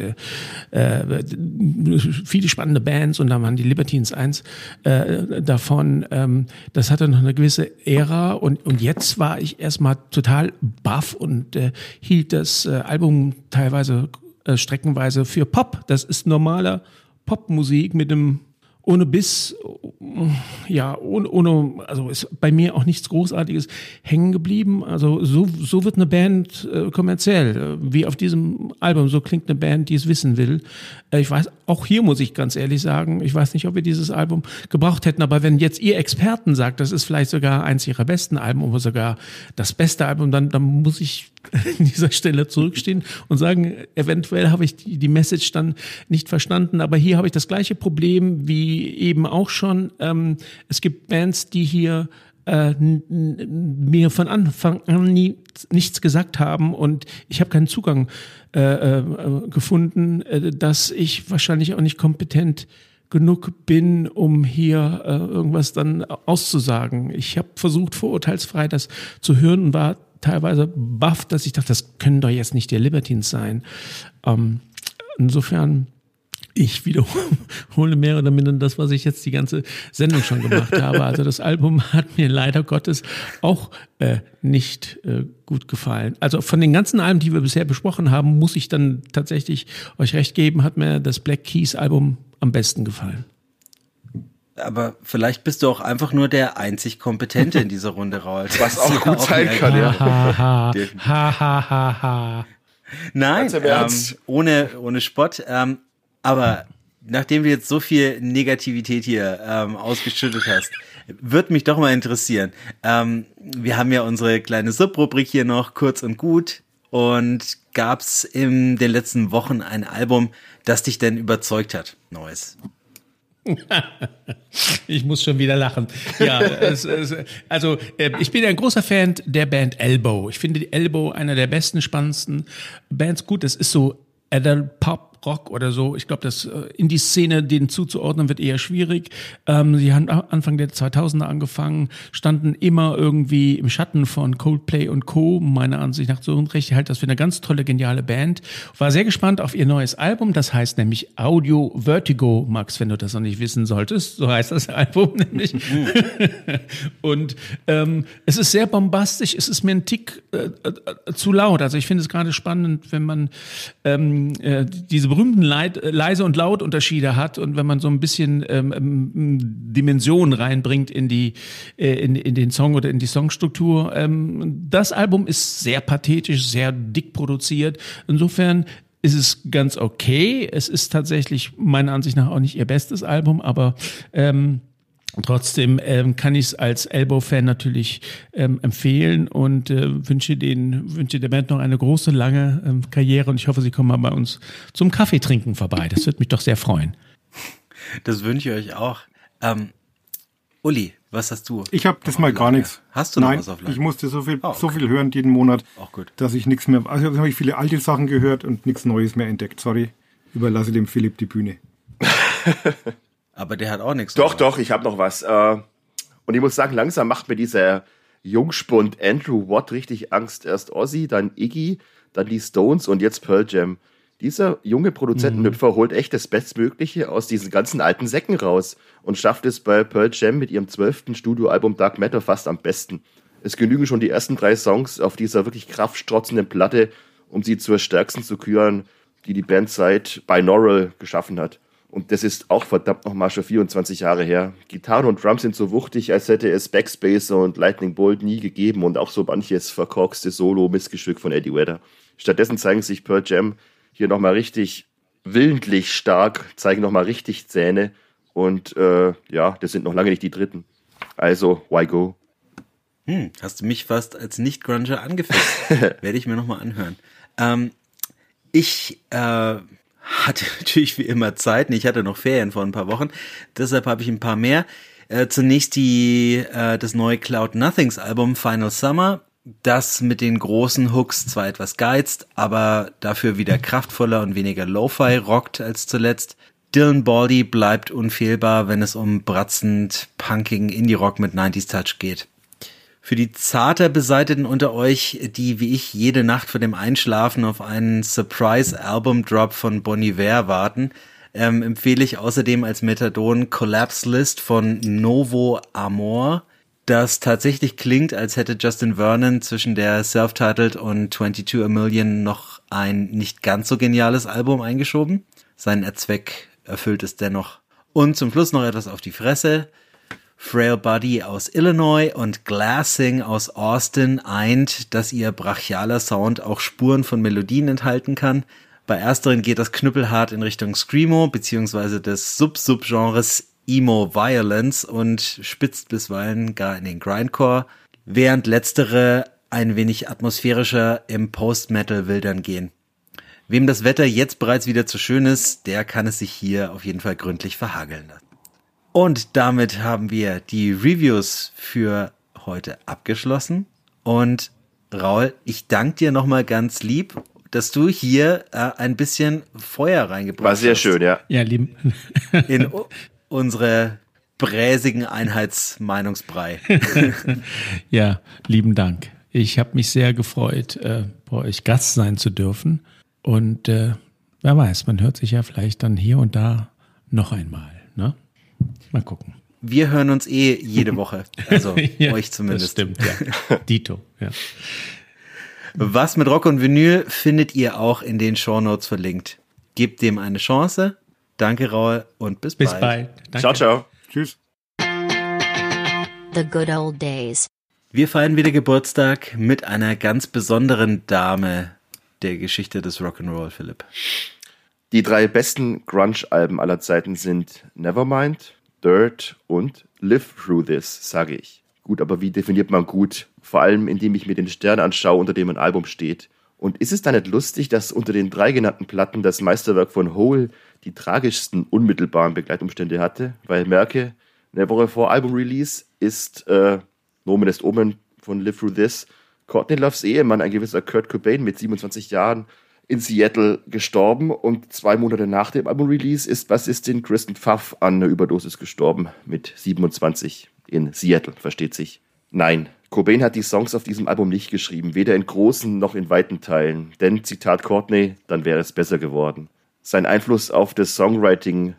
viele spannende Bands und da waren die Libertines eins davon. Das hatte noch eine gewisse Ära und jetzt war ich erstmal total baff und hielt das Album teilweise streckenweise für Pop. Das ist normaler Popmusik mit einem ohne Biss, ja, ohne, also ist bei mir auch nichts Großartiges hängen geblieben. Also so wird eine Band kommerziell, wie auf diesem Album. So klingt eine Band, die es wissen will. Ich weiß, auch hier muss ich ganz ehrlich sagen, ich weiß nicht, ob wir dieses Album gebraucht hätten, aber wenn jetzt ihr Experten sagt, das ist vielleicht sogar eins ihrer besten Alben oder sogar das beste Album, dann muss ich an dieser Stelle zurückstehen und sagen, eventuell habe ich die Message dann nicht verstanden, aber hier habe ich das gleiche Problem wie eben auch schon. Es gibt Bands, die hier mir von Anfang an nichts gesagt haben und ich habe keinen Zugang gefunden, dass ich wahrscheinlich auch nicht kompetent genug bin, um hier irgendwas dann auszusagen. Ich habe versucht, vorurteilsfrei das zu hören und war teilweise baff, dass ich dachte, das können doch jetzt nicht die Libertines sein. Insofern, ich wiederhole mehr oder minder das, was ich jetzt die ganze Sendung schon gemacht habe. Also das Album hat mir leider Gottes auch nicht gut gefallen. Also von den ganzen Alben, die wir bisher besprochen haben, muss ich dann tatsächlich euch recht geben, hat mir das Black Keys Album am besten gefallen. Aber vielleicht bist du auch einfach nur der einzig Kompetente in dieser Runde, Raul. Was auch gut sein kann, ja. Nein, ohne Spott. Aber nachdem du jetzt so viel Negativität hier ausgeschüttet hast, wird mich doch mal interessieren. Wir haben ja unsere kleine Subrubrik hier noch, kurz und gut. Und gab's in den letzten Wochen ein Album, das dich denn überzeugt hat? Neues. Ich muss schon wieder lachen. Ja, ich bin ein großer Fan der Band Elbow. Ich finde die Elbow einer der besten, spannendsten Bands. Gut, das ist so Adult Pop, Rock oder so. Ich glaube, das in die Szene, denen zuzuordnen, wird eher schwierig. Sie haben Anfang der 2000er angefangen, standen immer irgendwie im Schatten von Coldplay und Co. Meiner Ansicht nach so unrecht. Ich halte das für eine ganz tolle, geniale Band. War sehr gespannt auf ihr neues Album. Das heißt nämlich Audio Vertigo. Max, wenn du das noch nicht wissen solltest, so heißt das Album nämlich. Und es ist sehr bombastisch. Es ist mir ein Tick zu laut. Also ich finde es gerade spannend, wenn man diese berühmten Leise- und Lautunterschiede hat und wenn man so ein bisschen Dimensionen reinbringt in den Song oder in die Songstruktur. Das Album ist sehr pathetisch, sehr dick produziert. Insofern ist es ganz okay. Es ist tatsächlich meiner Ansicht nach auch nicht ihr bestes Album, aber trotzdem kann ich es als Elbow-Fan natürlich empfehlen und wünsche der Band noch eine große, lange Karriere und ich hoffe, sie kommen mal bei uns zum Kaffee trinken vorbei. Das würde mich doch sehr freuen. Das wünsche ich euch auch. Uli, was hast du? Ich habe das mal gar nichts. Hast du noch Nein, was auf Lager? Ich musste so viel hören jeden Monat, auch gut, dass ich nichts mehr, also habe ich viele alte Sachen gehört und nichts Neues mehr entdeckt. Sorry, überlasse dem Philipp die Bühne. Aber der hat auch nichts. Doch, ich habe noch was. Und ich muss sagen, langsam macht mir dieser Jungspund Andrew Watt richtig Angst. Erst Ozzy, dann Iggy, dann die Stones und jetzt Pearl Jam. Dieser junge Produzentenhüpfer holt echt das Bestmögliche aus diesen ganzen alten Säcken raus und schafft es bei Pearl Jam mit ihrem 12. Studioalbum Dark Matter fast am besten. Es genügen schon die ersten 3 Songs auf dieser wirklich kraftstrotzenden Platte, um sie zur stärksten zu küren, die die Band seit Binaural geschaffen hat. Und das ist auch verdammt nochmal schon 24 Jahre her. Gitarren und Drums sind so wuchtig, als hätte es Backspacer und Lightning Bolt nie gegeben und auch so manches verkorkste Solo-Missgeschick von Eddie Vedder. Stattdessen zeigen sich Pearl Jam hier nochmal richtig willentlich stark, zeigen nochmal richtig Zähne. Und das sind noch lange nicht die dritten. Also, why go? Hast du mich fast als Nicht-Grunger angefixt. Werde ich mir nochmal anhören. Ich hatte natürlich wie immer Zeit. Ich hatte noch Ferien vor ein paar Wochen. Deshalb habe ich ein paar mehr. Zunächst das neue Cloud Nothings Album Final Summer. Das mit den großen Hooks zwar etwas geizt, aber dafür wieder kraftvoller und weniger Lo-Fi rockt als zuletzt. Dylan Baldy bleibt unfehlbar, wenn es um bratzend, punkigen Indie-Rock mit 90s Touch geht. Für die zarter Beseiteten unter euch, die wie ich jede Nacht vor dem Einschlafen auf einen Surprise-Album-Drop von Bon Iver warten, empfehle ich außerdem als Methadon Collapse List von Novo Amor, das tatsächlich klingt, als hätte Justin Vernon zwischen der Self-Titled und 22 A Million noch ein nicht ganz so geniales Album eingeschoben. Seinen Zweck erfüllt es dennoch. Und zum Schluss noch etwas auf die Fresse. Frail Body aus Illinois und Glassing aus Austin eint, dass ihr brachialer Sound auch Spuren von Melodien enthalten kann. Bei ersteren geht das knüppelhart in Richtung Screamo bzw. des Sub-Subgenres Emo Violence und spitzt bisweilen gar in den Grindcore, während letztere ein wenig atmosphärischer im Post-Metal wildern gehen. Wem das Wetter jetzt bereits wieder zu schön ist, der kann es sich hier auf jeden Fall gründlich verhageln lassen. Und damit haben wir die Reviews für heute abgeschlossen. Und Raul, ich danke dir nochmal ganz lieb, dass du hier ein bisschen Feuer reingebracht hast. War sehr schön, ja. Ja, lieben. In unsere bräsigen Einheitsmeinungsbrei. Ja, lieben Dank. Ich habe mich sehr gefreut, bei euch Gast sein zu dürfen. Und wer weiß, man hört sich ja vielleicht dann hier und da noch einmal, ne? Mal gucken. Wir hören uns jede Woche. Also Ja, euch zumindest. Das stimmt, ja. Dito, ja. Was mit Rock und Vinyl findet ihr auch in den Shownotes verlinkt. Gebt dem eine Chance. Danke, Raul, und bis bald. Bis bald. Danke. Ciao, ciao. Tschüss. The good old days. Wir feiern wieder Geburtstag mit einer ganz besonderen Dame der Geschichte des Rock'n'Roll, Philipp. Die 3 besten Grunge-Alben aller Zeiten sind Nevermind, Dirt und Live Through This, sage ich. Gut, aber wie definiert man gut? Vor allem, indem ich mir den Stern anschaue, unter dem ein Album steht. Und ist es da nicht lustig, dass unter den 3 genannten Platten das Meisterwerk von Hole die tragischsten unmittelbaren Begleitumstände hatte? Weil merke, eine Woche vor Album-Release ist Nomen est Omen von Live Through This Courtney Loves Ehemann, ein gewisser Kurt Cobain mit 27 Jahren, in Seattle gestorben. Und 2 Monate nach dem Album-Release ist Bassistin Kristen Pfaff an einer Überdosis gestorben mit 27 in Seattle, versteht sich. Nein, Cobain hat die Songs auf diesem Album nicht geschrieben, weder in großen noch in weiten Teilen. Denn, Zitat Courtney, dann wäre es besser geworden. Sein Einfluss auf das Songwriting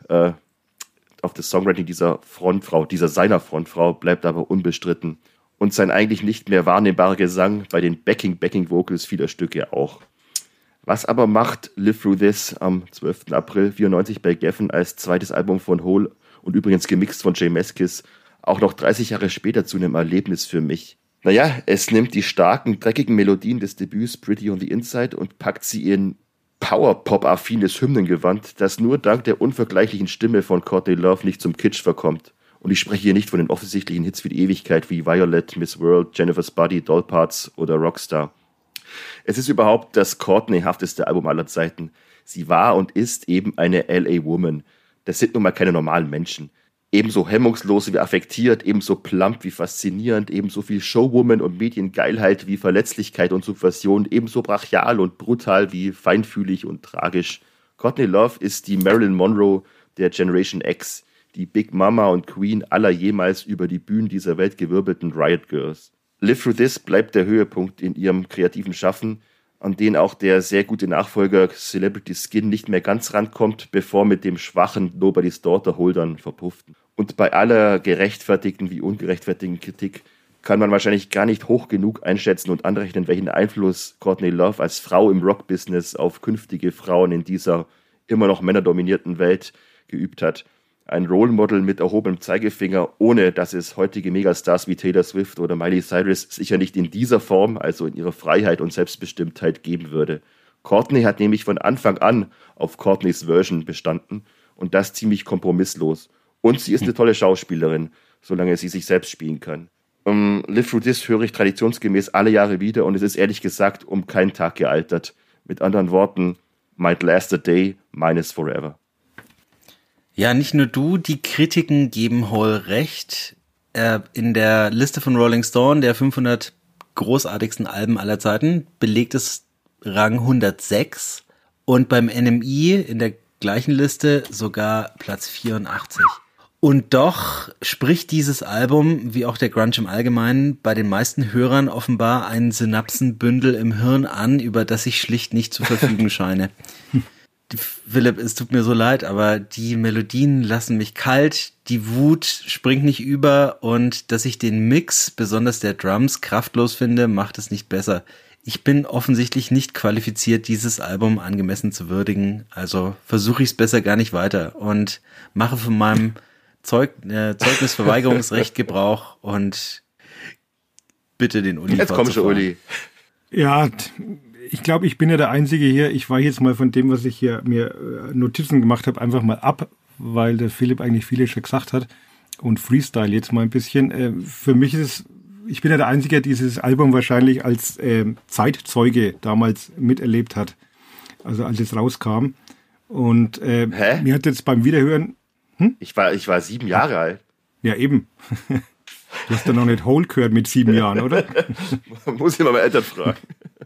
seiner Frontfrau, bleibt aber unbestritten. Und sein eigentlich nicht mehr wahrnehmbarer Gesang bei den Backing-Vocals vieler Stücke auch. Was aber macht Live Through This am 12. April 1994 bei Geffen als zweites Album von Hole und übrigens gemixt von Jay Mascis auch noch 30 Jahre später zu einem Erlebnis für mich? Naja, es nimmt die starken, dreckigen Melodien des Debüts Pretty on the Inside und packt sie in Power-Pop-affines Hymnengewand, das nur dank der unvergleichlichen Stimme von Courtney Love nicht zum Kitsch verkommt. Und ich spreche hier nicht von den offensichtlichen Hits für die Ewigkeit wie Violet, Miss World, Jennifer's Body, Doll Parts oder Rockstar. Es ist überhaupt das Courtney-hafteste Album aller Zeiten. Sie war und ist eben eine LA-Woman. Das sind nun mal keine normalen Menschen. Ebenso hemmungslos wie affektiert, ebenso plump wie faszinierend, ebenso viel Showwoman und Mediengeilheit wie Verletzlichkeit und Subversion, ebenso brachial und brutal wie feinfühlig und tragisch. Courtney Love ist die Marilyn Monroe der Generation X, die Big Mama und Queen aller jemals über die Bühnen dieser Welt gewirbelten Riot Girls. Live Through This bleibt der Höhepunkt in ihrem kreativen Schaffen, an den auch der sehr gute Nachfolger Celebrity Skin nicht mehr ganz rankommt, bevor mit dem schwachen Nobody's Daughter Holdern verpufft. Und bei aller gerechtfertigten wie ungerechtfertigten Kritik kann man wahrscheinlich gar nicht hoch genug einschätzen und anrechnen, welchen Einfluss Courtney Love als Frau im Rockbusiness auf künftige Frauen in dieser immer noch männerdominierten Welt geübt hat. Ein Role Model mit erhobenem Zeigefinger, ohne dass es heutige Megastars wie Taylor Swift oder Miley Cyrus sicher nicht in dieser Form, also in ihrer Freiheit und Selbstbestimmtheit, geben würde. Courtney hat nämlich von Anfang an auf Courtneys Version bestanden und das ziemlich kompromisslos. Und sie ist eine tolle Schauspielerin, solange sie sich selbst spielen kann. Live Through This höre ich traditionsgemäß alle Jahre wieder und es ist ehrlich gesagt um keinen Tag gealtert. Mit anderen Worten, might last a day, mine is forever. Ja, nicht nur du, die Kritiken geben Hole recht. In der Liste von Rolling Stone, der 500 großartigsten Alben aller Zeiten, belegt es Rang 106 und beim NME in der gleichen Liste sogar Platz 84. Und doch spricht dieses Album, wie auch der Grunge im Allgemeinen, bei den meisten Hörern offenbar ein Synapsenbündel im Hirn an, über das ich schlicht nicht zu verfügen scheine. Philipp, es tut mir so leid, aber die Melodien lassen mich kalt, die Wut springt nicht über und dass ich den Mix, besonders der Drums, kraftlos finde, macht es nicht besser. Ich bin offensichtlich nicht qualifiziert, dieses Album angemessen zu würdigen, also versuche ich es besser gar nicht weiter und mache von meinem Zeugnisverweigerungsrecht Gebrauch und bitte den Uli. Jetzt komm schon, Uli. Ja, ich glaube, ich bin ja der Einzige hier. Ich weiche jetzt mal von dem, was ich hier mir Notizen gemacht habe, einfach mal ab, weil der Philipp eigentlich vieles schon gesagt hat und Freestyle jetzt mal ein bisschen. Für mich ist es, ich bin ja der Einzige, der dieses Album wahrscheinlich als Zeitzeuge damals miterlebt hat, also als es rauskam. Und mir hat jetzt beim Wiederhören... Ich war 7 Jahre alt. Ja, eben. Du hast ja noch nicht Hole gehört mit 7 Jahren, oder? Muss ich mal meine Eltern fragen.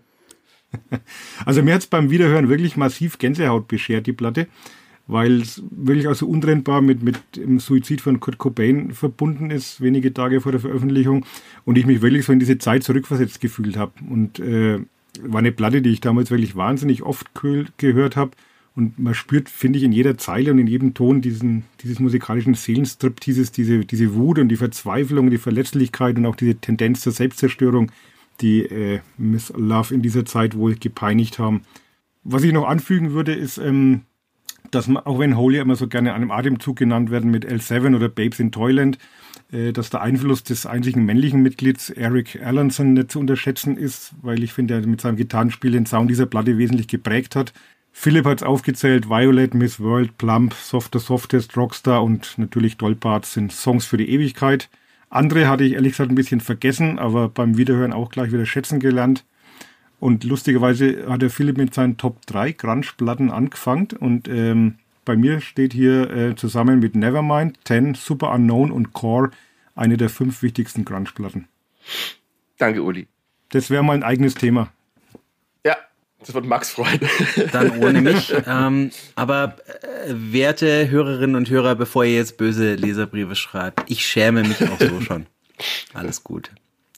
Also mir hat es beim Wiederhören wirklich massiv Gänsehaut beschert, die Platte, weil es wirklich auch so untrennbar mit dem Suizid von Kurt Cobain verbunden ist, wenige Tage vor der Veröffentlichung, und ich mich wirklich so in diese Zeit zurückversetzt gefühlt habe. Und war eine Platte, die ich damals wirklich wahnsinnig oft gehört habe. Und man spürt, finde ich, in jeder Zeile und in jedem Ton dieses musikalischen Seelenstripteases, diese Wut und die Verzweiflung und die Verletzlichkeit und auch diese Tendenz zur Selbstzerstörung, die Miss Love in dieser Zeit wohl gepeinigt haben. Was ich noch anfügen würde, ist, dass man, auch wenn Hole ja immer so gerne an einem Atemzug genannt werden mit L7 oder Babes in Toyland, dass der Einfluss des einzigen männlichen Mitglieds Eric Erlandson nicht zu unterschätzen ist, weil ich finde, er mit seinem Gitarrenspiel den Sound dieser Platte wesentlich geprägt hat. Philipp hat es aufgezählt, Violet, Miss World, Plump, Softer Softest, Rockstar und natürlich Dollparts sind Songs für die Ewigkeit. Andere hatte ich ehrlich gesagt ein bisschen vergessen, aber beim Wiederhören auch gleich wieder schätzen gelernt. Und lustigerweise hat der Philipp mit seinen Top 3 Grunge-Platten angefangen und bei mir steht hier zusammen mit Nevermind, 10, Super Unknown und Core eine der 5 wichtigsten Grunge-Platten. Danke, Uli. Das wäre mal ein eigenes Thema. Ja, das wird Max freuen. Dann ohne mich. Aber werte Hörerinnen und Hörer, bevor ihr jetzt böse Leserbriefe schreibt, ich schäme mich auch so schon. Alles gut.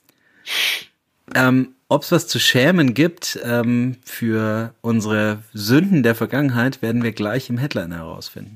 Ob es was zu schämen gibt für unsere Sünden der Vergangenheit, werden wir gleich im Headliner herausfinden.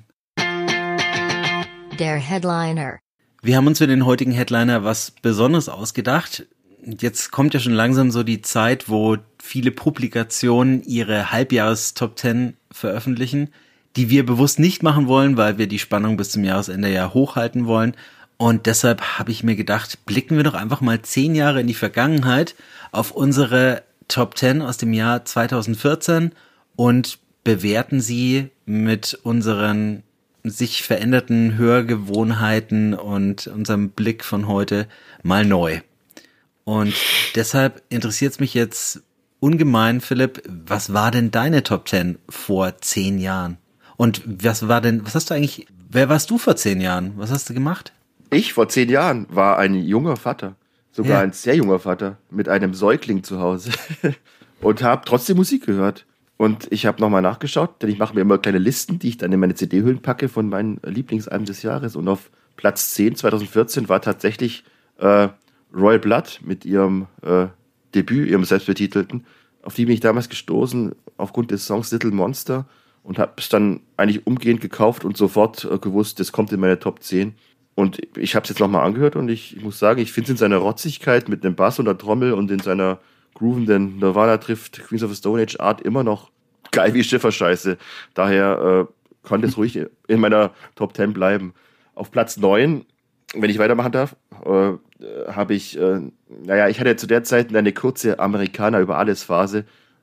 Der Headliner. Wir haben uns für den heutigen Headliner was Besonderes ausgedacht. Jetzt kommt ja schon langsam so die Zeit, wo viele Publikationen ihre Halbjahres-Top 10 veröffentlichen, die wir bewusst nicht machen wollen, weil wir die Spannung bis zum Jahresende ja hochhalten wollen. Und deshalb habe ich mir gedacht, blicken wir doch einfach mal 10 Jahre in die Vergangenheit auf unsere Top 10 aus dem Jahr 2014 und bewerten sie mit unseren sich veränderten Hörgewohnheiten und unserem Blick von heute mal neu. Und deshalb interessiert es mich jetzt ungemein, Philipp, was war denn deine Top 10 vor 10 Jahren? Und wer warst du vor 10 Jahren? Was hast du gemacht? Ich vor 10 Jahren war ein junger Vater, sogar ein sehr junger Vater, mit einem Säugling zu Hause und habe trotzdem Musik gehört. Und ich habe nochmal nachgeschaut, denn ich mache mir immer kleine Listen, die ich dann in meine CD-Hüllen packe von meinen Lieblingsalben des Jahres. Und auf Platz 10 2014 war tatsächlich Royal Blood mit ihrem Debüt, ihrem selbstbetitelten, auf die bin ich damals gestoßen aufgrund des Songs Little Monster und habe es dann eigentlich umgehend gekauft und sofort gewusst, das kommt in meine Top 10. Und ich habe es jetzt nochmal angehört und ich muss sagen, ich finde es in seiner Rotzigkeit mit einem Bass und der Trommel und in seiner groovenden Nirvana trifft Queens of the Stone Age Art immer noch geil wie Schifferscheiße. Daher kann das ruhig in meiner Top 10 bleiben. Auf Platz 9, wenn ich weitermachen darf, habe ich, ich hatte zu der Zeit eine kurze Amerikaner über alles Phase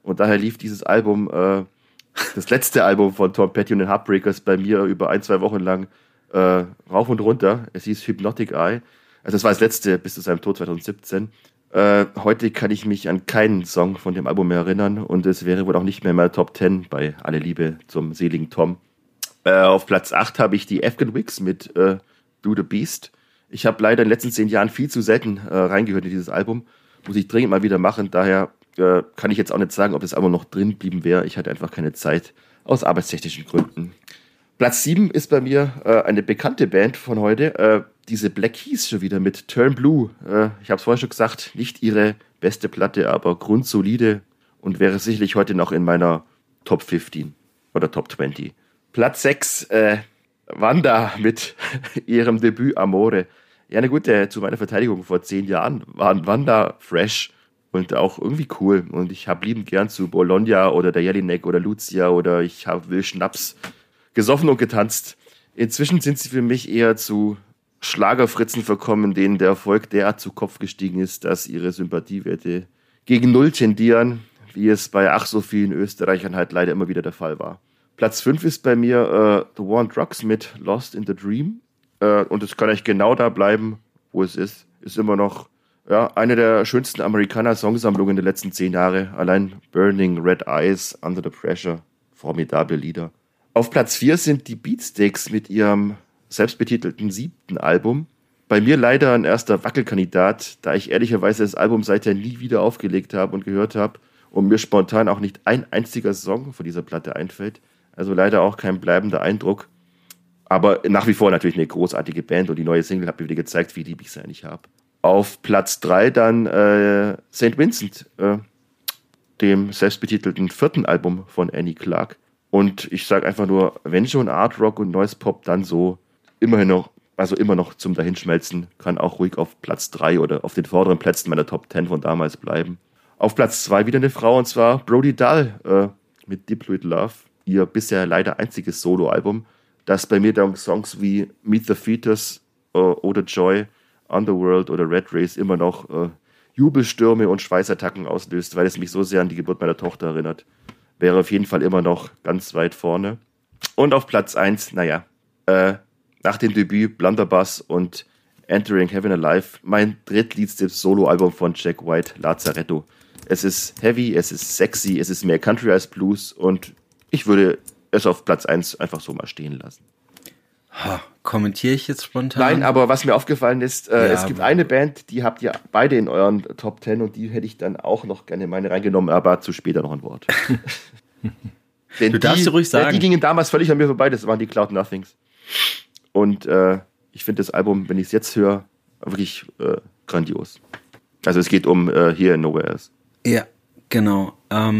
Und daher lief dieses Album, das letzte Album von Tom Petty und den Heartbreakers bei mir über 1-2 Wochen lang rauf und runter. Es hieß Hypnotic Eye. Also das war das letzte bis zu seinem Tod 2017. Heute kann ich mich an keinen Song von dem Album mehr erinnern und es wäre wohl auch nicht mehr in meiner Top 10 bei Alle Liebe zum seligen Tom. Auf Platz 8 habe ich die Afghan Wigs mit Do the Beast. Ich habe leider in den letzten 10 Jahren viel zu selten reingehört in dieses Album. Muss ich dringend mal wieder machen. Daher kann ich jetzt auch nicht sagen, ob das Album noch drin geblieben wäre. Ich hatte einfach keine Zeit aus arbeitstechnischen Gründen. Platz 7 ist bei mir eine bekannte Band von heute. Diese Black Keys schon wieder mit Turn Blue. Ich habe es vorher schon gesagt, nicht ihre beste Platte, aber grundsolide und wäre sicherlich heute noch in meiner Top 15 oder Top 20. Platz 6, Wanda mit ihrem Debüt Amore. Ja, na gut, zu meiner Verteidigung vor 10 Jahren waren Wanda fresh und auch irgendwie cool. Und ich habe liebend gern zu Bologna oder der Jelinek oder Lucia oder ich will Schnaps gesoffen und getanzt. Inzwischen sind sie für mich eher zu Schlagerfritzen verkommen, denen der Erfolg derart zu Kopf gestiegen ist, dass ihre Sympathiewerte gegen Null tendieren, wie es bei ach so vielen Österreichern halt leider immer wieder der Fall war. Platz 5 ist bei mir The War on Drugs mit Lost in the Dream. Und es kann eigentlich genau da bleiben, wo es ist. Ist immer noch eine der schönsten Amerikaner-Songsammlungen der letzten 10 Jahre. Allein Burning Red Eyes, Under the Pressure. Formidable Lieder. Auf Platz 4 sind die Beatsteaks mit ihrem selbstbetitelten 7. Album. Bei mir leider ein erster Wackelkandidat, da ich ehrlicherweise das Album seither nie wieder aufgelegt habe und gehört habe und mir spontan auch nicht ein einziger Song von dieser Platte einfällt. Also leider auch kein bleibender Eindruck. Aber nach wie vor natürlich eine großartige Band und die neue Single hat mir wieder gezeigt, wie lieb ich sie eigentlich habe. Auf Platz 3 dann St. Vincent, dem selbstbetitelten 4. Album von Annie Clark. Und ich sage einfach nur, wenn schon Art Rock und Noise Pop, dann so immer noch zum Dahinschmelzen, kann auch ruhig auf Platz 3 oder auf den vorderen Plätzen meiner Top 10 von damals bleiben. Auf Platz 2 wieder eine Frau, und zwar Brody Dahl mit Deep Fluid Love, ihr bisher leider einziges Soloalbum, das bei mir dank Songs wie Meet the Fetus oder Joy, Underworld oder Red Race immer noch Jubelstürme und Schweißattacken auslöst, weil es mich so sehr an die Geburt meiner Tochter erinnert. Wäre auf jeden Fall immer noch ganz weit vorne. Und auf Platz 1, nach dem Debüt Blunderbuss und Entering Heaven Alive, mein drittliebstes Soloalbum von Jack White, Lazaretto. Es ist heavy, es ist sexy, es ist mehr Country als Blues und ich würde es auf Platz 1 einfach so mal stehen lassen. Kommentiere ich jetzt spontan? Nein, aber was mir aufgefallen ist, es gibt eine Band, die habt ihr beide in euren Top 10 und die hätte ich dann auch noch gerne in meine reingenommen, aber zu später noch ein Wort. Du darfst ruhig sagen. Die gingen damals völlig an mir vorbei, das waren die Cloud Nothings. Und ich finde das Album, wenn ich es jetzt höre, wirklich grandios. Also es geht um Here and Nowhere Else. Ja, genau.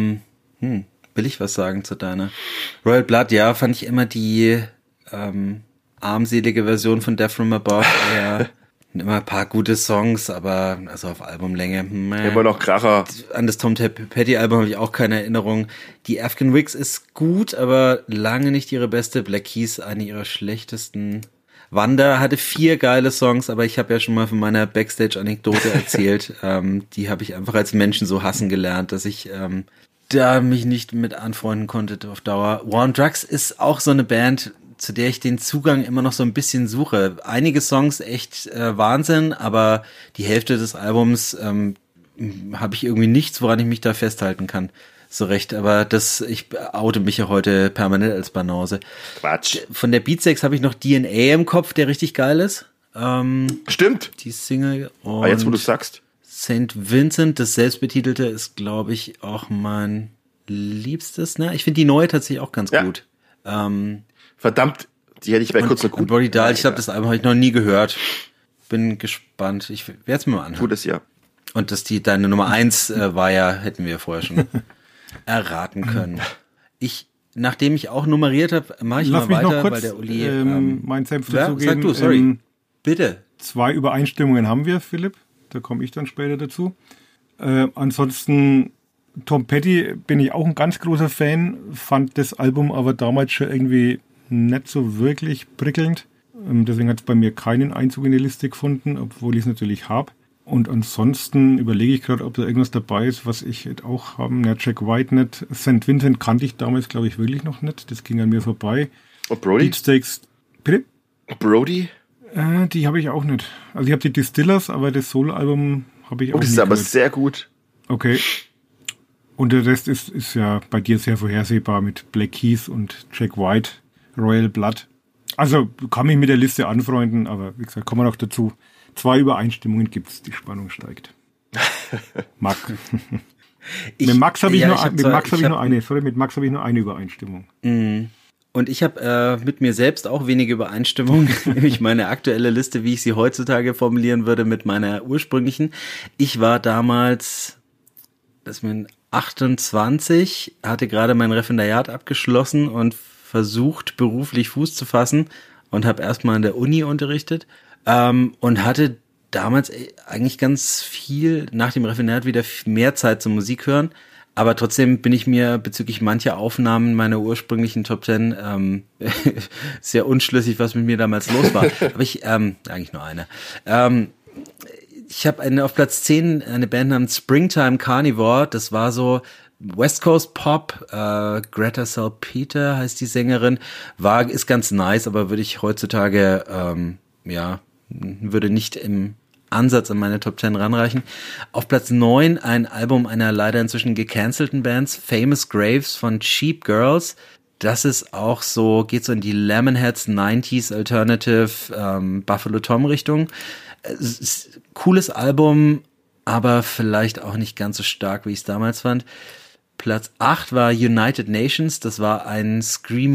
Will ich was sagen zu deiner? Royal Blood, ja, fand ich immer die armselige Version von Death from Above. Ja, immer ein paar gute Songs, aber also auf Albumlänge. Immer noch Kracher. An das Tom Petty Album habe ich auch keine Erinnerung. Die Afghan Wigs ist gut, aber lange nicht ihre beste. Black Keys eine ihrer schlechtesten. Wanda hatte 4 geile Songs, aber ich habe ja schon mal von meiner Backstage-Anekdote erzählt. Die habe ich einfach als Menschen so hassen gelernt, dass ich da mich nicht mit anfreunden konnte auf Dauer. War on Drugs ist auch so eine Band, zu der ich den Zugang immer noch so ein bisschen suche. Einige Songs echt Wahnsinn, aber die Hälfte des Albums habe ich irgendwie nichts, woran ich mich da festhalten kann. So recht, aber ich oute mich ja heute permanent als Banause. Quatsch. Von der Beatsteaks habe ich noch DNA im Kopf, der richtig geil ist. Stimmt. Die Single. Und jetzt, wo du sagst. St. Vincent, das selbstbetitelte, ist, glaube ich, auch mein liebstes. Ne? Ich finde die neue tatsächlich auch ganz gut. Verdammt, die hätte ich bei kurz noch gut. Brody Dahl, ich glaube, das Album habe ich noch nie gehört. Bin gespannt. Ich werde es mir mal anhören. Tut es ja. Und dass deine Nummer 1 war ja, hätten wir vorher schon erraten können. Nachdem ich auch nummeriert habe, mache ich mal weiter, noch kurz, weil der Uli mein Senf dazu geben. Sag du, sorry. Bitte. 2 Übereinstimmungen haben wir, Philipp. Da komme ich dann später dazu. Ansonsten Tom Petty bin ich auch ein ganz großer Fan, fand das Album aber damals schon irgendwie nicht so wirklich prickelnd. Deswegen hat es bei mir keinen Einzug in die Liste gefunden, obwohl ich es natürlich habe. Und ansonsten überlege ich gerade, ob da irgendwas dabei ist, was ich jetzt auch haben. Ja, Jack White nicht. St. Vincent kannte ich damals, glaube ich, wirklich noch nicht. Das ging an mir vorbei. Und Brody? Beatsteaks. Bitte? Brody? Die habe ich auch nicht. Also ich habe die Distillers, aber das Solo-Album habe ich auch nicht. Das ist aber sehr gut. Okay. Und der Rest ist ja bei dir sehr vorhersehbar mit Black Keys und Jack White, Royal Blood. Also kann mich mit der Liste anfreunden, aber wie gesagt, kommen wir noch dazu. 2 Übereinstimmungen gibt's, die Spannung steigt. Max. Mit Max habe ich nur eine Übereinstimmung. Und ich habe mit mir selbst auch wenige Übereinstimmung, nämlich meine aktuelle Liste, wie ich sie heutzutage formulieren würde, mit meiner ursprünglichen. Ich war damals, 28, hatte gerade mein Referendariat abgeschlossen und versucht, beruflich Fuß zu fassen und habe erstmal an der Uni unterrichtet. Und hatte damals eigentlich ganz viel nach dem Referendariat wieder mehr Zeit zum Musik hören, aber trotzdem bin ich mir bezüglich mancher Aufnahmen meiner ursprünglichen Top 10 sehr unschlüssig, was mit mir damals los war. Aber ich, eigentlich nur eine. Ich habe auf Platz 10 eine Band namens Springtime Carnivore, das war so West Coast Pop, Greta Salpeter heißt die Sängerin, ist ganz nice, aber würde ich heutzutage, würde nicht im Ansatz an meine Top 10 ranreichen. Auf Platz 9 ein Album einer leider inzwischen gecancelten Bands, Famous Graves von Cheap Girls. Das ist auch so, geht so in die Lemonheads 90s Alternative Buffalo Tom Richtung. Cooles Album, aber vielleicht auch nicht ganz so stark, wie ich es damals fand. Platz 8 war United Nations, das war ein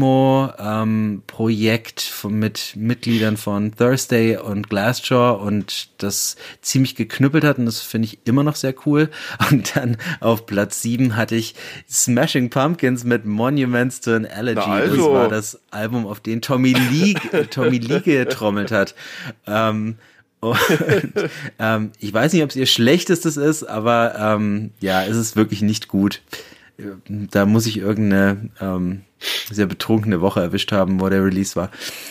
Screamo-Projekt mit Mitgliedern von Thursday und Glassjaw und das ziemlich geknüppelt hat und das finde ich immer noch sehr cool. Und dann auf Platz 7 hatte ich Smashing Pumpkins mit Monuments to an Elegy. Das war das Album, auf den Tommy Lee getrommelt hat. Und, ich weiß nicht, ob es ihr schlechtestes ist, aber es ist wirklich nicht gut. Da muss ich irgendeine sehr betrunkene Woche erwischt haben, wo der Release war.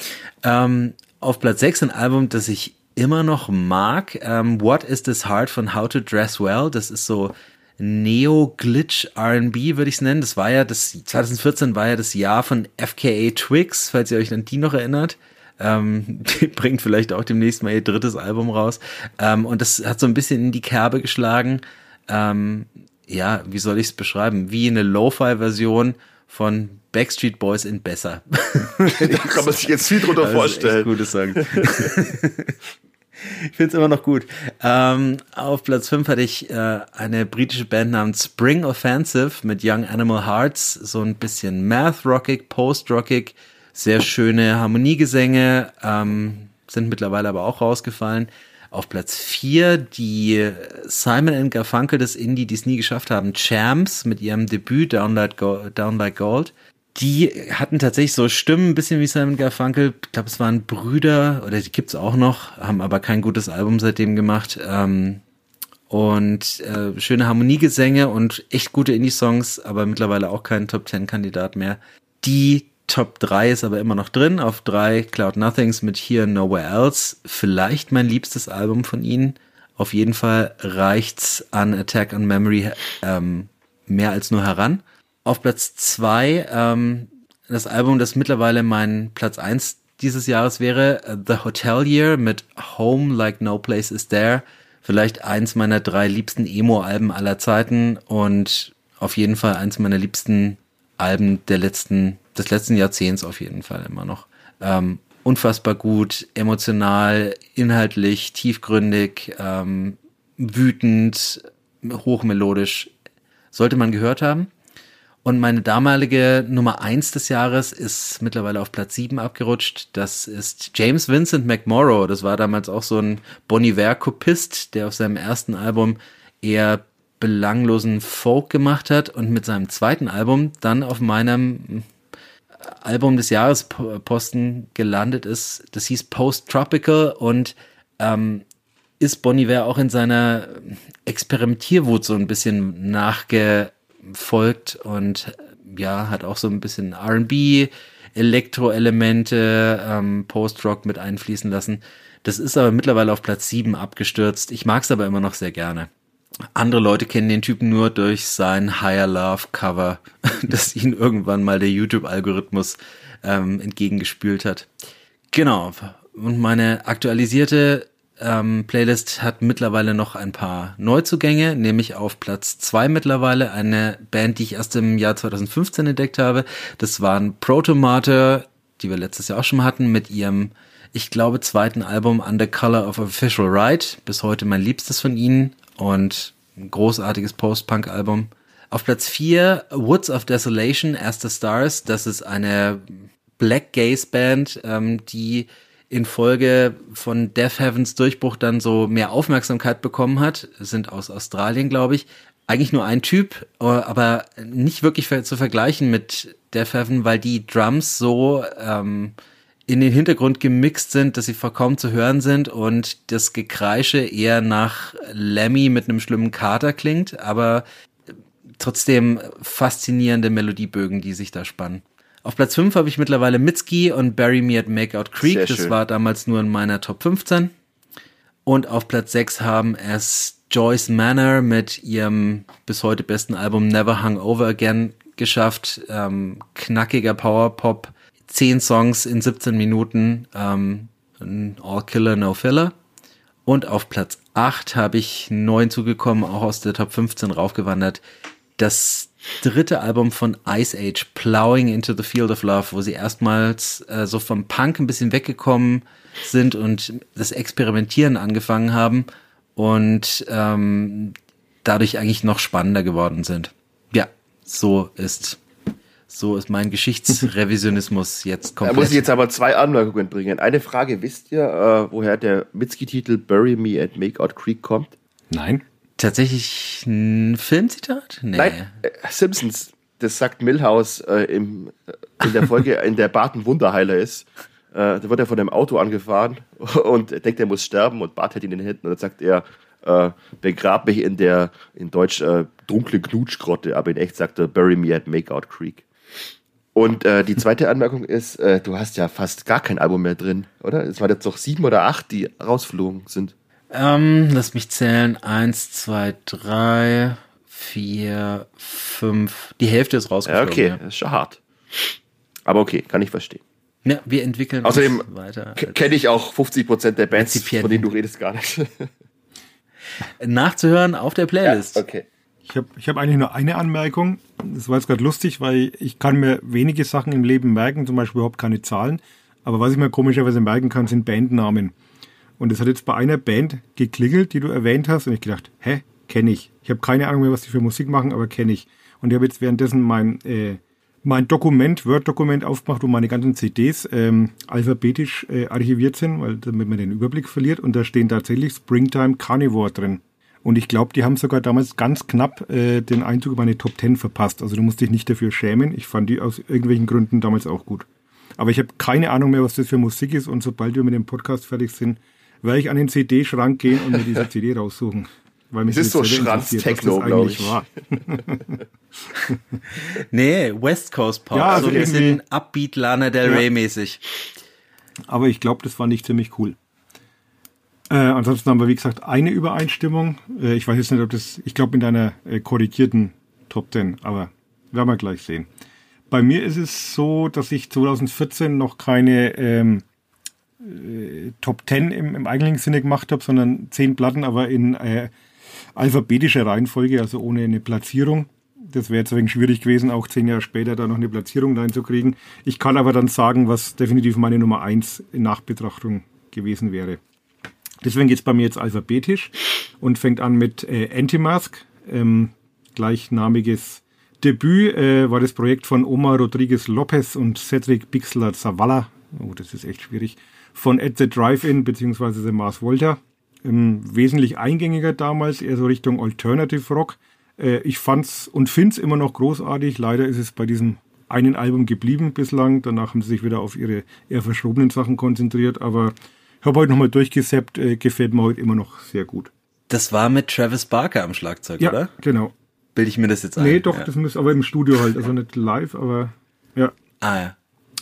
Auf Platz 6 ein Album, das ich immer noch mag. What is This Heart von How to Dress Well. Das ist so Neo-Glitch R&B, würde ich es nennen. 2014 war ja das Jahr von FKA Twigs, falls ihr euch an die noch erinnert. Die bringt vielleicht auch demnächst mal ihr 3. Album raus. Und das hat so ein bisschen in die Kerbe geschlagen. Wie soll ich es beschreiben? Wie eine Lo-Fi-Version von Backstreet Boys in besser. Da kann man sich jetzt viel drunter vorstellen. Gutes sagen. Ich finde es immer noch gut. Auf Platz 5 hatte ich eine britische Band namens Spring Offensive mit Young Animal Hearts. So ein bisschen Math-rockig, Post-rockig. Sehr schöne Harmoniegesänge, sind mittlerweile aber auch rausgefallen. Auf Platz 4 die Simon & Garfunkel des Indie, die es nie geschafft haben, Champs mit ihrem Debüt Down Like Gold. Die hatten tatsächlich so Stimmen, ein bisschen wie Simon & Garfunkel. Ich glaube, es waren Brüder, oder die gibt's auch noch, haben aber kein gutes Album seitdem gemacht. Und schöne Harmoniegesänge und echt gute Indie-Songs, aber mittlerweile auch kein Top-10-Kandidat mehr. Die Top 3 ist aber immer noch drin. Auf 3 Cloud Nothings mit Here Nowhere Else. Vielleicht mein liebstes Album von ihnen. Auf jeden Fall reicht's an Attack on Memory mehr als nur heran. Auf Platz 2 das Album, das mittlerweile mein Platz 1 dieses Jahres wäre, The Hotelier mit Home Like No Place Is There. Vielleicht eins meiner 3 liebsten Emo-Alben aller Zeiten und auf jeden Fall eins meiner liebsten Alben des letzten Jahrzehnts auf jeden Fall immer noch. Unfassbar gut, emotional, inhaltlich, tiefgründig, wütend, hochmelodisch. Sollte man gehört haben. Und meine damalige Nummer 1 des Jahres ist mittlerweile auf Platz 7 abgerutscht. Das ist James Vincent McMorrow. Das war damals auch so ein Bon Iver-Kopist, der auf seinem ersten Album eher belanglosen Folk gemacht hat und mit seinem zweiten Album dann auf meinem Album des Jahres Posten gelandet ist. Das hieß Post-Tropical und ist Bon Iver auch in seiner Experimentierwut so ein bisschen nachgefolgt und hat auch so ein bisschen R&B Elektroelemente, Post-Rock mit einfließen lassen. Das ist aber mittlerweile auf Platz 7 abgestürzt. Ich mag es aber immer noch sehr gerne. Andere Leute kennen den Typen nur durch sein Higher Love Cover, das ihn irgendwann mal der YouTube-Algorithmus entgegengespült hat. Genau. Und meine aktualisierte Playlist hat mittlerweile noch ein paar Neuzugänge, nämlich auf Platz 2 mittlerweile eine Band, die ich erst im Jahr 2015 entdeckt habe. Das waren Protomater, die wir letztes Jahr auch schon mal hatten, mit ihrem, ich glaube, zweiten Album Under Color of Official Right. Bis heute mein liebstes von ihnen und ein großartiges Post-Punk-Album. Auf Platz 4 Woods of Desolation, As the Stars. Das ist eine Black Gaze Band, die infolge von Death Heavens Durchbruch dann so mehr Aufmerksamkeit bekommen hat. Sind aus Australien, glaube ich. Eigentlich nur ein Typ, aber nicht wirklich zu vergleichen mit Death Heaven, weil die Drums so in den Hintergrund gemixt sind, dass sie kaum zu hören sind und das Gekreische eher nach Lemmy mit einem schlimmen Kater klingt, aber trotzdem faszinierende Melodiebögen, die sich da spannen. Auf Platz 5 habe ich mittlerweile Mitski und Bury Me at Makeout Creek. Das war damals nur in meiner Top 15. Und auf Platz 6 haben es Joyce Manor mit ihrem bis heute besten Album Never Hung Over Again geschafft. Knackiger Powerpop, 10 Songs in 17 Minuten, All Killer, No Filler. Und auf Platz 8 habe ich neu hinzugekommen, auch aus der Top 15 raufgewandert, das dritte Album von Ice Age, Plowing into the Field of Love, wo sie erstmals so vom Punk ein bisschen weggekommen sind und das Experimentieren angefangen haben und dadurch eigentlich noch spannender geworden sind. Ja, so ist mein Geschichtsrevisionismus jetzt komplett. Da muss ich jetzt aber 2 Anmerkungen bringen. Eine Frage, wisst ihr, woher der Mitski-Titel Bury Me at Makeout Creek kommt? Nein. Tatsächlich ein Filmzitat? Nee. Nein, Simpsons, das sagt Milhouse in der Folge, in der Bart ein Wunderheiler ist. Da wird er von einem Auto angefahren und denkt, er muss sterben und Bart hält ihn in den Händen und dann sagt er, begrab mich in Deutsch dunkle Knutschgrotte, aber in echt sagt er, bury me at Makeout Creek. Und die zweite Anmerkung ist, du hast ja fast gar kein Album mehr drin, oder? Es waren jetzt doch 7 oder 8, die rausgeflogen sind. Lass mich zählen. 1, 2, 3, 4, 5. Die Hälfte ist rausgeflogen. Ja, okay, das ist schon hart. Aber okay, kann ich verstehen. Ja, wir entwickeln Außerdem uns weiter. Kenne ich auch 50% der Bands, von denen du redest, gar nicht. Nachzuhören auf der Playlist. Ja, okay. Ich hab eigentlich nur eine Anmerkung. Das war jetzt gerade lustig, weil ich kann mir wenige Sachen im Leben merken, zum Beispiel überhaupt keine Zahlen. Aber was ich mir komischerweise merken kann, sind Bandnamen. Und es hat jetzt bei einer Band geklingelt, die du erwähnt hast. Und ich gedacht, kenne ich. Ich habe keine Ahnung mehr, was die für Musik machen, aber kenne ich. Und ich habe jetzt währenddessen mein Word-Dokument aufgemacht, wo meine ganzen CDs alphabetisch archiviert sind, weil damit man den Überblick verliert. Und da stehen tatsächlich Springtime Carnivore drin. Und ich glaube, die haben sogar damals ganz knapp den Einzug in meine Top 10 verpasst. Also du musst dich nicht dafür schämen. Ich fand die aus irgendwelchen Gründen damals auch gut. Aber ich habe keine Ahnung mehr, was das für Musik ist. Und sobald wir mit dem Podcast fertig sind, werde ich an den CD-Schrank gehen und mir diese CD raussuchen. Weil mich das ist so Schranz-Techno, glaube ich. Nee, West Coast Pop. Ja, so ein bisschen Upbeat Lana Del Rey mäßig. Aber ich glaube, das fand ich ziemlich cool. Ansonsten haben wir, wie gesagt, eine Übereinstimmung. Ich weiß jetzt nicht, ob das, ich glaube in deiner korrigierten Top 10, aber werden wir gleich sehen. Bei mir ist es so, dass ich 2014 noch keine Top 10 im eigentlichen Sinne gemacht habe, sondern 10 Platten, aber in alphabetischer Reihenfolge, also ohne eine Platzierung. Das wäre jetzt ein wenig schwierig gewesen, auch 10 Jahre später da noch eine Platzierung reinzukriegen. Ich kann aber dann sagen, was definitiv meine Nummer 1 in Nachbetrachtung gewesen wäre. Deswegen geht es bei mir jetzt alphabetisch und fängt an mit Anti-Mask, gleichnamiges Debüt, war das Projekt von Omar Rodriguez Lopez und Cedric Bixler Zavala, das ist echt schwierig, von At the Drive-In bzw. The Mars Volta. Wesentlich eingängiger damals, eher so Richtung Alternative Rock. Ich fand's und find's immer noch großartig. Leider ist es bei diesem einen Album geblieben bislang. Danach haben sie sich wieder auf ihre eher verschrobenen Sachen konzentriert. Aber ich habe heute nochmal durchgesappt. Gefällt mir heute immer noch sehr gut. Das war mit Travis Barker am Schlagzeug, ja, oder? Ja, genau. Bilde ich mir das jetzt ein? Nee, doch, ja. Das muss aber im Studio halt. Also nicht live, aber ja. Ah ja.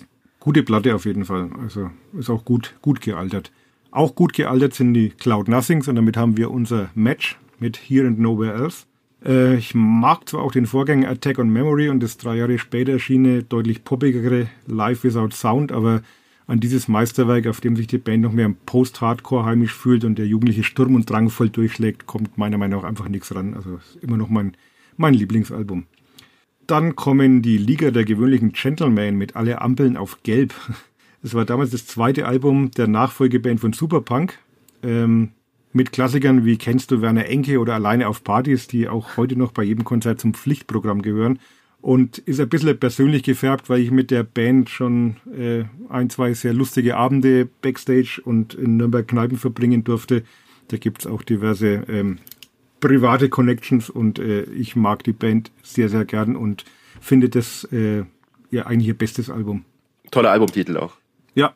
gute Platte auf jeden Fall. Also ist auch gut gealtert. Auch gut gealtert sind die Cloud Nothings und damit haben wir unser Match mit Here and Nowhere Else. Ich mag zwar auch den Vorgänger Attack on Memory und das 3 Jahre später erschienene, deutlich poppigere Live Without Sound, aber an dieses Meisterwerk, auf dem sich die Band noch mehr im Post-Hardcore heimisch fühlt und der jugendliche Sturm und Drang voll durchschlägt, kommt meiner Meinung nach einfach nichts ran. Also ist immer noch mein Lieblingsalbum. Dann kommen die Liga der gewöhnlichen Gentlemen mit Alle Ampeln auf Gelb. Es war damals das zweite Album der Nachfolgeband von Superpunk. Mit Klassikern wie Kennst du Werner Enke oder Alleine auf Partys, die auch heute noch bei jedem Konzert zum Pflichtprogramm gehören. Und ist ein bisschen persönlich gefärbt, weil ich mit der Band schon 1-2 sehr lustige Abende Backstage und in Nürnberg Kneipen verbringen durfte. Da gibt's auch diverse private Connections und ich mag die Band sehr, sehr gern und finde das eigentlich ihr bestes Album. Toller Albumtitel auch. Ja.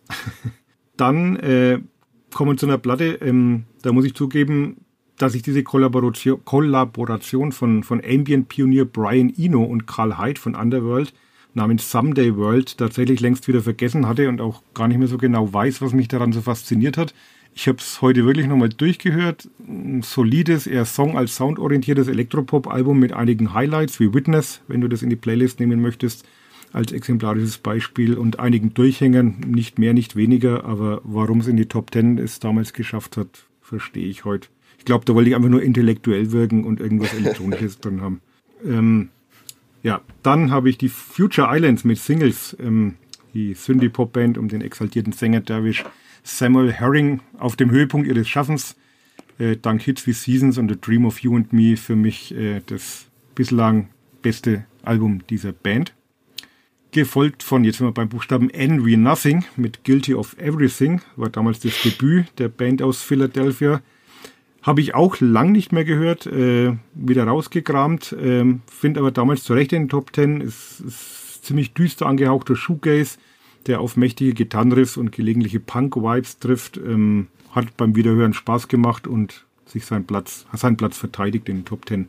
Dann kommen wir zu einer Platte, da muss ich zugeben, dass ich diese Kollaboration von Ambient-Pionier Brian Eno und Karl Hyde von Underworld namens Someday World tatsächlich längst wieder vergessen hatte und auch gar nicht mehr so genau weiß, was mich daran so fasziniert hat. Ich habe es heute wirklich nochmal durchgehört. Ein solides, eher Song- als Sound-orientiertes Elektropop-Album mit einigen Highlights wie Witness, wenn du das in die Playlist nehmen möchtest, als exemplarisches Beispiel und einigen Durchhängern, nicht mehr, nicht weniger, aber warum es in die Top 10 es damals geschafft hat, verstehe ich heute. Ich glaube, da wollte ich einfach nur intellektuell wirken und irgendwas Elektronisches drin haben. Dann habe ich die Future Islands mit Singles, die Synthie-Pop-Band um den exaltierten Sänger Dervish Samuel Herring auf dem Höhepunkt ihres Schaffens, dank Hits wie Seasons und The Dream of You and Me für mich das bislang beste Album dieser Band. Gefolgt von, jetzt sind wir beim Buchstaben N wie Nothing mit Guilty of Everything, war damals das Debüt der Band aus Philadelphia. Habe ich auch lang nicht mehr gehört, wieder rausgekramt, finde aber damals zu Recht in den Top 10, ist ziemlich düster angehauchter Shoegaze, der auf mächtige Gitarrenriffs und gelegentliche Punk-Vibes trifft, hat beim Wiederhören Spaß gemacht und sich seinen Platz verteidigt in den Top 10.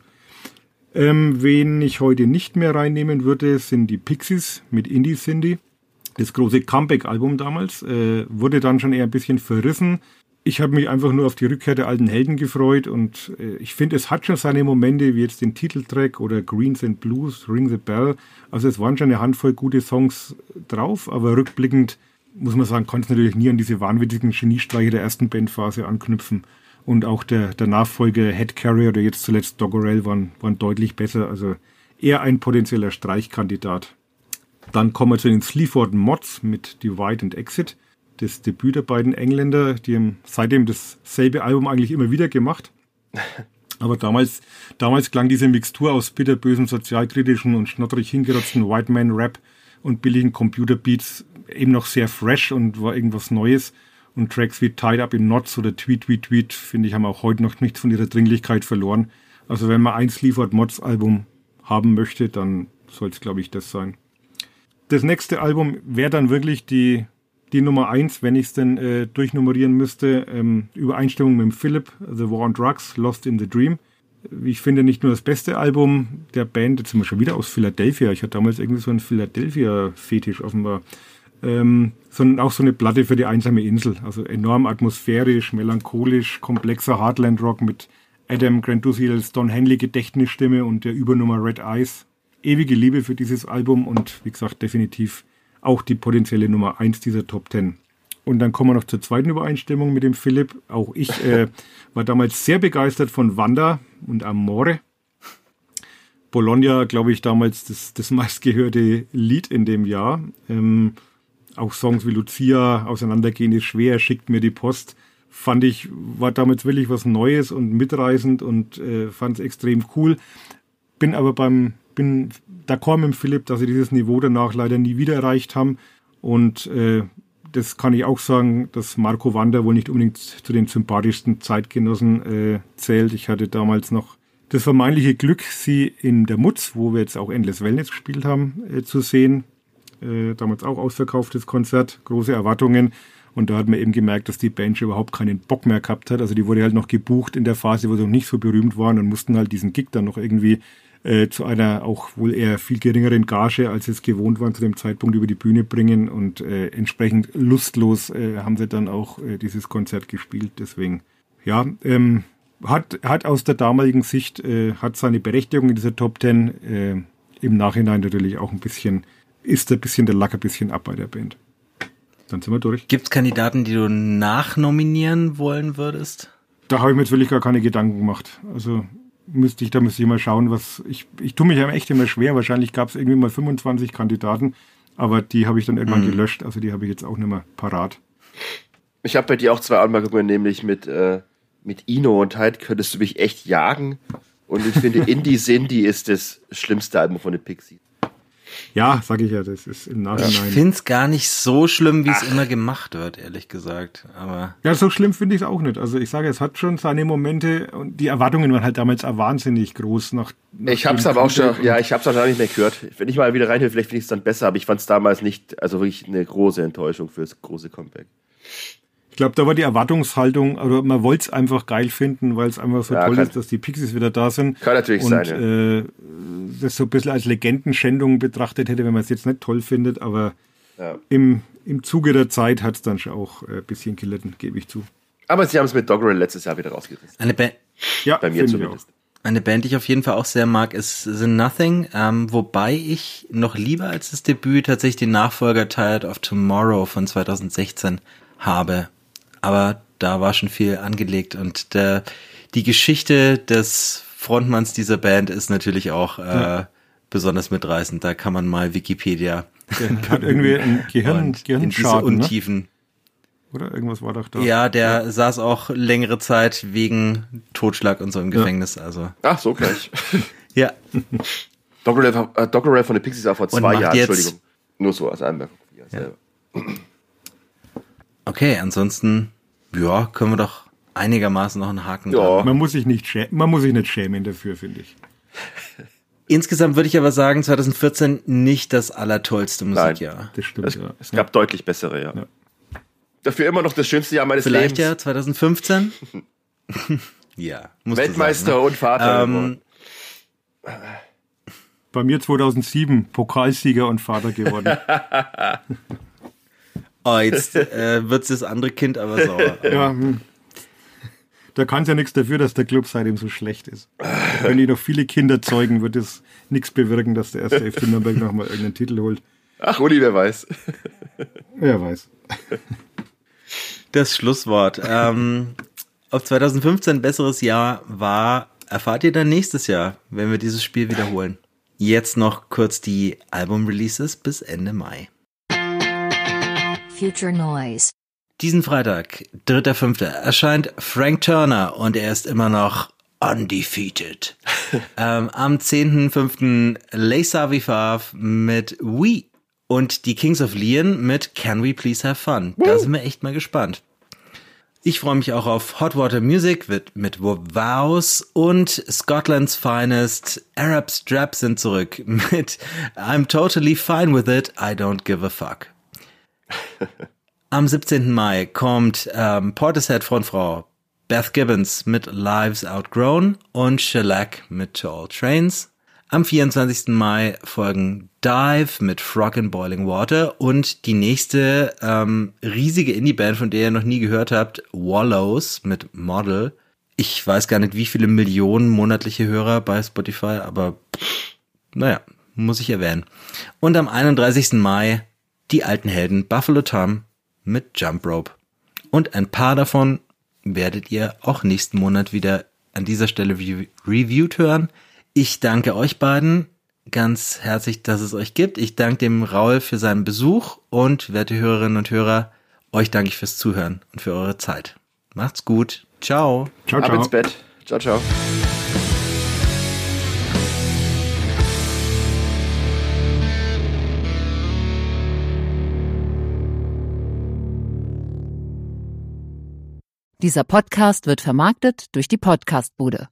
Wen ich heute nicht mehr reinnehmen würde, sind die Pixies mit Indie Cindy. Das große Comeback-Album damals wurde dann schon eher ein bisschen verrissen. Ich habe mich einfach nur auf die Rückkehr der alten Helden gefreut und ich finde, es hat schon seine Momente, wie jetzt den Titeltrack oder Greens and Blues, Ring the Bell. Also es waren schon eine Handvoll gute Songs drauf, aber rückblickend, muss man sagen, konnte es natürlich nie an diese wahnwitzigen Geniestreiche der ersten Bandphase anknüpfen. Und auch der Nachfolger Head Carrier oder jetzt zuletzt Doggerel waren deutlich besser, also eher ein potenzieller Streichkandidat. Dann kommen wir zu den Sleaford Mods mit Divide and Exit. Das Debüt der beiden Engländer, die haben seitdem dasselbe Album eigentlich immer wieder gemacht. Aber damals klang diese Mixtur aus bitterbösen, sozialkritischen und schnottrig hingerotzten White Man Rap und billigen Computerbeats eben noch sehr fresh und war irgendwas Neues. Und Tracks wie Tied Up in Knots oder Tweet, Tweet, Tweet, finde ich, haben auch heute noch nichts von ihrer Dringlichkeit verloren. Also wenn man ein Sleaford Mods Album haben möchte, dann soll es, glaube ich, das sein. Das nächste Album wäre dann wirklich die Nummer 1, wenn ich es denn durchnummerieren müsste. Übereinstimmung mit dem Philipp, The War on Drugs, Lost in the Dream. Ich finde nicht nur das beste Album der Band, jetzt sind wir schon wieder aus Philadelphia. Ich hatte damals irgendwie so einen Philadelphia-Fetisch offenbar. Sondern auch so eine Platte für die einsame Insel. Also enorm atmosphärisch, melancholisch, komplexer Heartland-Rock mit Adam Grandusiels Don Henley Gedächtnisstimme und der Übernummer Red Eyes. Ewige Liebe für dieses Album und wie gesagt definitiv auch die potenzielle Nummer 1 dieser Top 10. Und dann kommen wir noch zur zweiten Übereinstimmung mit dem Philipp. Auch ich war damals sehr begeistert von Wanda und Amore. Bologna, glaube ich, damals das meistgehörte Lied in dem Jahr. Auch Songs wie Lucia, Auseinandergehen ist schwer, schickt mir die Post. War damals wirklich was Neues und mitreißend und fand es extrem cool. Bin aber bin d'accord mit Philipp, dass sie dieses Niveau danach leider nie wieder erreicht haben. Und das kann ich auch sagen, dass Marco Wanda wohl nicht unbedingt zu den sympathischsten Zeitgenossen zählt. Ich hatte damals noch das vermeintliche Glück, sie in der Mutz, wo wir jetzt auch Endless Wellness gespielt haben, zu sehen. Damals auch ausverkauftes Konzert, große Erwartungen. Und da hat man eben gemerkt, dass die Band überhaupt keinen Bock mehr gehabt hat. Also die wurde halt noch gebucht in der Phase, wo sie noch nicht so berühmt waren und mussten halt diesen Gig dann noch irgendwie zu einer auch wohl eher viel geringeren Gage, als sie es gewohnt waren zu dem Zeitpunkt, über die Bühne bringen und entsprechend lustlos haben sie dann auch dieses Konzert gespielt. Deswegen, ja, hat aus der damaligen Sicht hat seine Berechtigung in dieser Top 10. Im Nachhinein natürlich auch ist der Lack ein bisschen ab bei der Band. Dann sind wir durch. Gibt's Kandidaten, die du nachnominieren wollen würdest? Da habe ich mir jetzt wirklich gar keine Gedanken gemacht. Also müsste ich mal schauen, was ich tue mich ja echt immer schwer. Wahrscheinlich gab es irgendwie mal 25 Kandidaten, aber die habe ich dann irgendwann gelöscht. Also die habe ich jetzt auch nicht mehr parat. Ich habe bei dir auch 2 Anmerkungen, nämlich mit Ino und Hyde könntest du mich echt jagen. Und ich finde, Indie Cindy ist das schlimmste Album von den Pixies. Ja, sag ich ja, das ist im Nachhinein. Ich find's gar nicht so schlimm, wie es immer gemacht wird, ehrlich gesagt. Aber ja, so schlimm finde ich es auch nicht. Also ich sage, es hat schon seine Momente und die Erwartungen waren halt damals auch wahnsinnig groß. Ich hab's aber auch schon, ich hab's auch schon nicht mehr gehört. Wenn ich mal wieder reinhöre, vielleicht finde ich es dann besser, aber ich fand's damals nicht, also wirklich eine große Enttäuschung fürs große Comeback. Ich glaube, da war die Erwartungshaltung, oder man wollte es einfach geil finden, weil es einfach so toll ist, dass die Pixies wieder da sind. Kann natürlich sein, ja. Das so ein bisschen als Legendenschändung betrachtet hätte, wenn man es jetzt nicht toll findet, aber im Zuge der Zeit hat es dann schon auch ein bisschen gelitten, gebe ich zu. Aber sie haben es mit Doggerel letztes Jahr wieder rausgerissen. Bei mir zumindest. Eine Band, die ich auf jeden Fall auch sehr mag, ist The Nothing, wobei ich noch lieber als das Debüt tatsächlich den Nachfolger Tired of Tomorrow von 2016 habe. Aber da war schon viel angelegt und die Geschichte des Frontmanns dieser Band ist natürlich auch besonders mitreißend. Da kann man mal Wikipedia. Der hat irgendwie ein Gehirnschaden, Untiefen. Ne? Oder irgendwas war doch da. Ja, der saß auch längere Zeit wegen Totschlag und so im Gefängnis. Also. Ach, so gleich. Ja. Doggerel von den Pixies war vor 2 Jahren, Entschuldigung. Nur so als Anmerkung. Ja. Okay, ansonsten, ja, können wir doch einigermaßen noch einen Haken dran. Man muss sich nicht schämen dafür, finde ich. Insgesamt würde ich aber sagen, 2014 nicht das allertollste Musikjahr. Nein, das stimmt, es gab deutlich bessere, ja. Dafür immer noch das schönste Jahr meines Lebens. Vielleicht ja, 2015? Ja, musst Weltmeister du sagen, ne? Und Vater. Bei mir 2007 Pokalsieger und Vater geworden. Oh, jetzt wird's das andere Kind aber sauer. Ja, da kann es ja nichts dafür, dass der Club seitdem so schlecht ist. Wenn die noch viele Kinder zeugen, wird es nichts bewirken, dass der erste FC Nürnberg nochmal irgendeinen Titel holt. Ach, Uli, wer weiß. Wer weiß. Das Schlusswort. Ob 2015 ein besseres Jahr war, erfahrt ihr dann nächstes Jahr, wenn wir dieses Spiel wiederholen. Jetzt noch kurz die Album-Releases bis Ende Mai. Future Noise. Diesen Freitag, 3.5., erscheint Frank Turner und er ist immer noch undefeated. Am 10.5. Les Savifav mit We und die Kings of Leon mit Can We Please Have Fun. Da sind wir echt mal gespannt. Ich freue mich auch auf Hot Water Music mit Vows und Scotland's Finest Arab Strap sind zurück mit I'm Totally Fine With It, I Don't Give a Fuck. Am 17. Mai kommt Portishead-Frontfrau Beth Gibbons mit Lives Outgrown und Shellac mit To All Trains. Am 24. Mai folgen Dive mit Frog in Boiling Water und die nächste riesige Indie-Band, von der ihr noch nie gehört habt, Wallows mit Model. Ich weiß gar nicht, wie viele Millionen monatliche Hörer bei Spotify, aber naja, muss ich erwähnen. Und am 31. Mai die alten Helden Buffalo Tom mit Jump Rope. Und ein paar davon werdet ihr auch nächsten Monat wieder an dieser Stelle reviewed hören. Ich danke euch beiden ganz herzlich, dass es euch gibt. Ich danke dem Raul für seinen Besuch und werte Hörerinnen und Hörer, euch danke ich fürs Zuhören und für eure Zeit. Macht's gut. Ciao. Ciao, ciao. Ab ins Bett. Ciao, ciao. Dieser Podcast wird vermarktet durch die Podcastbude.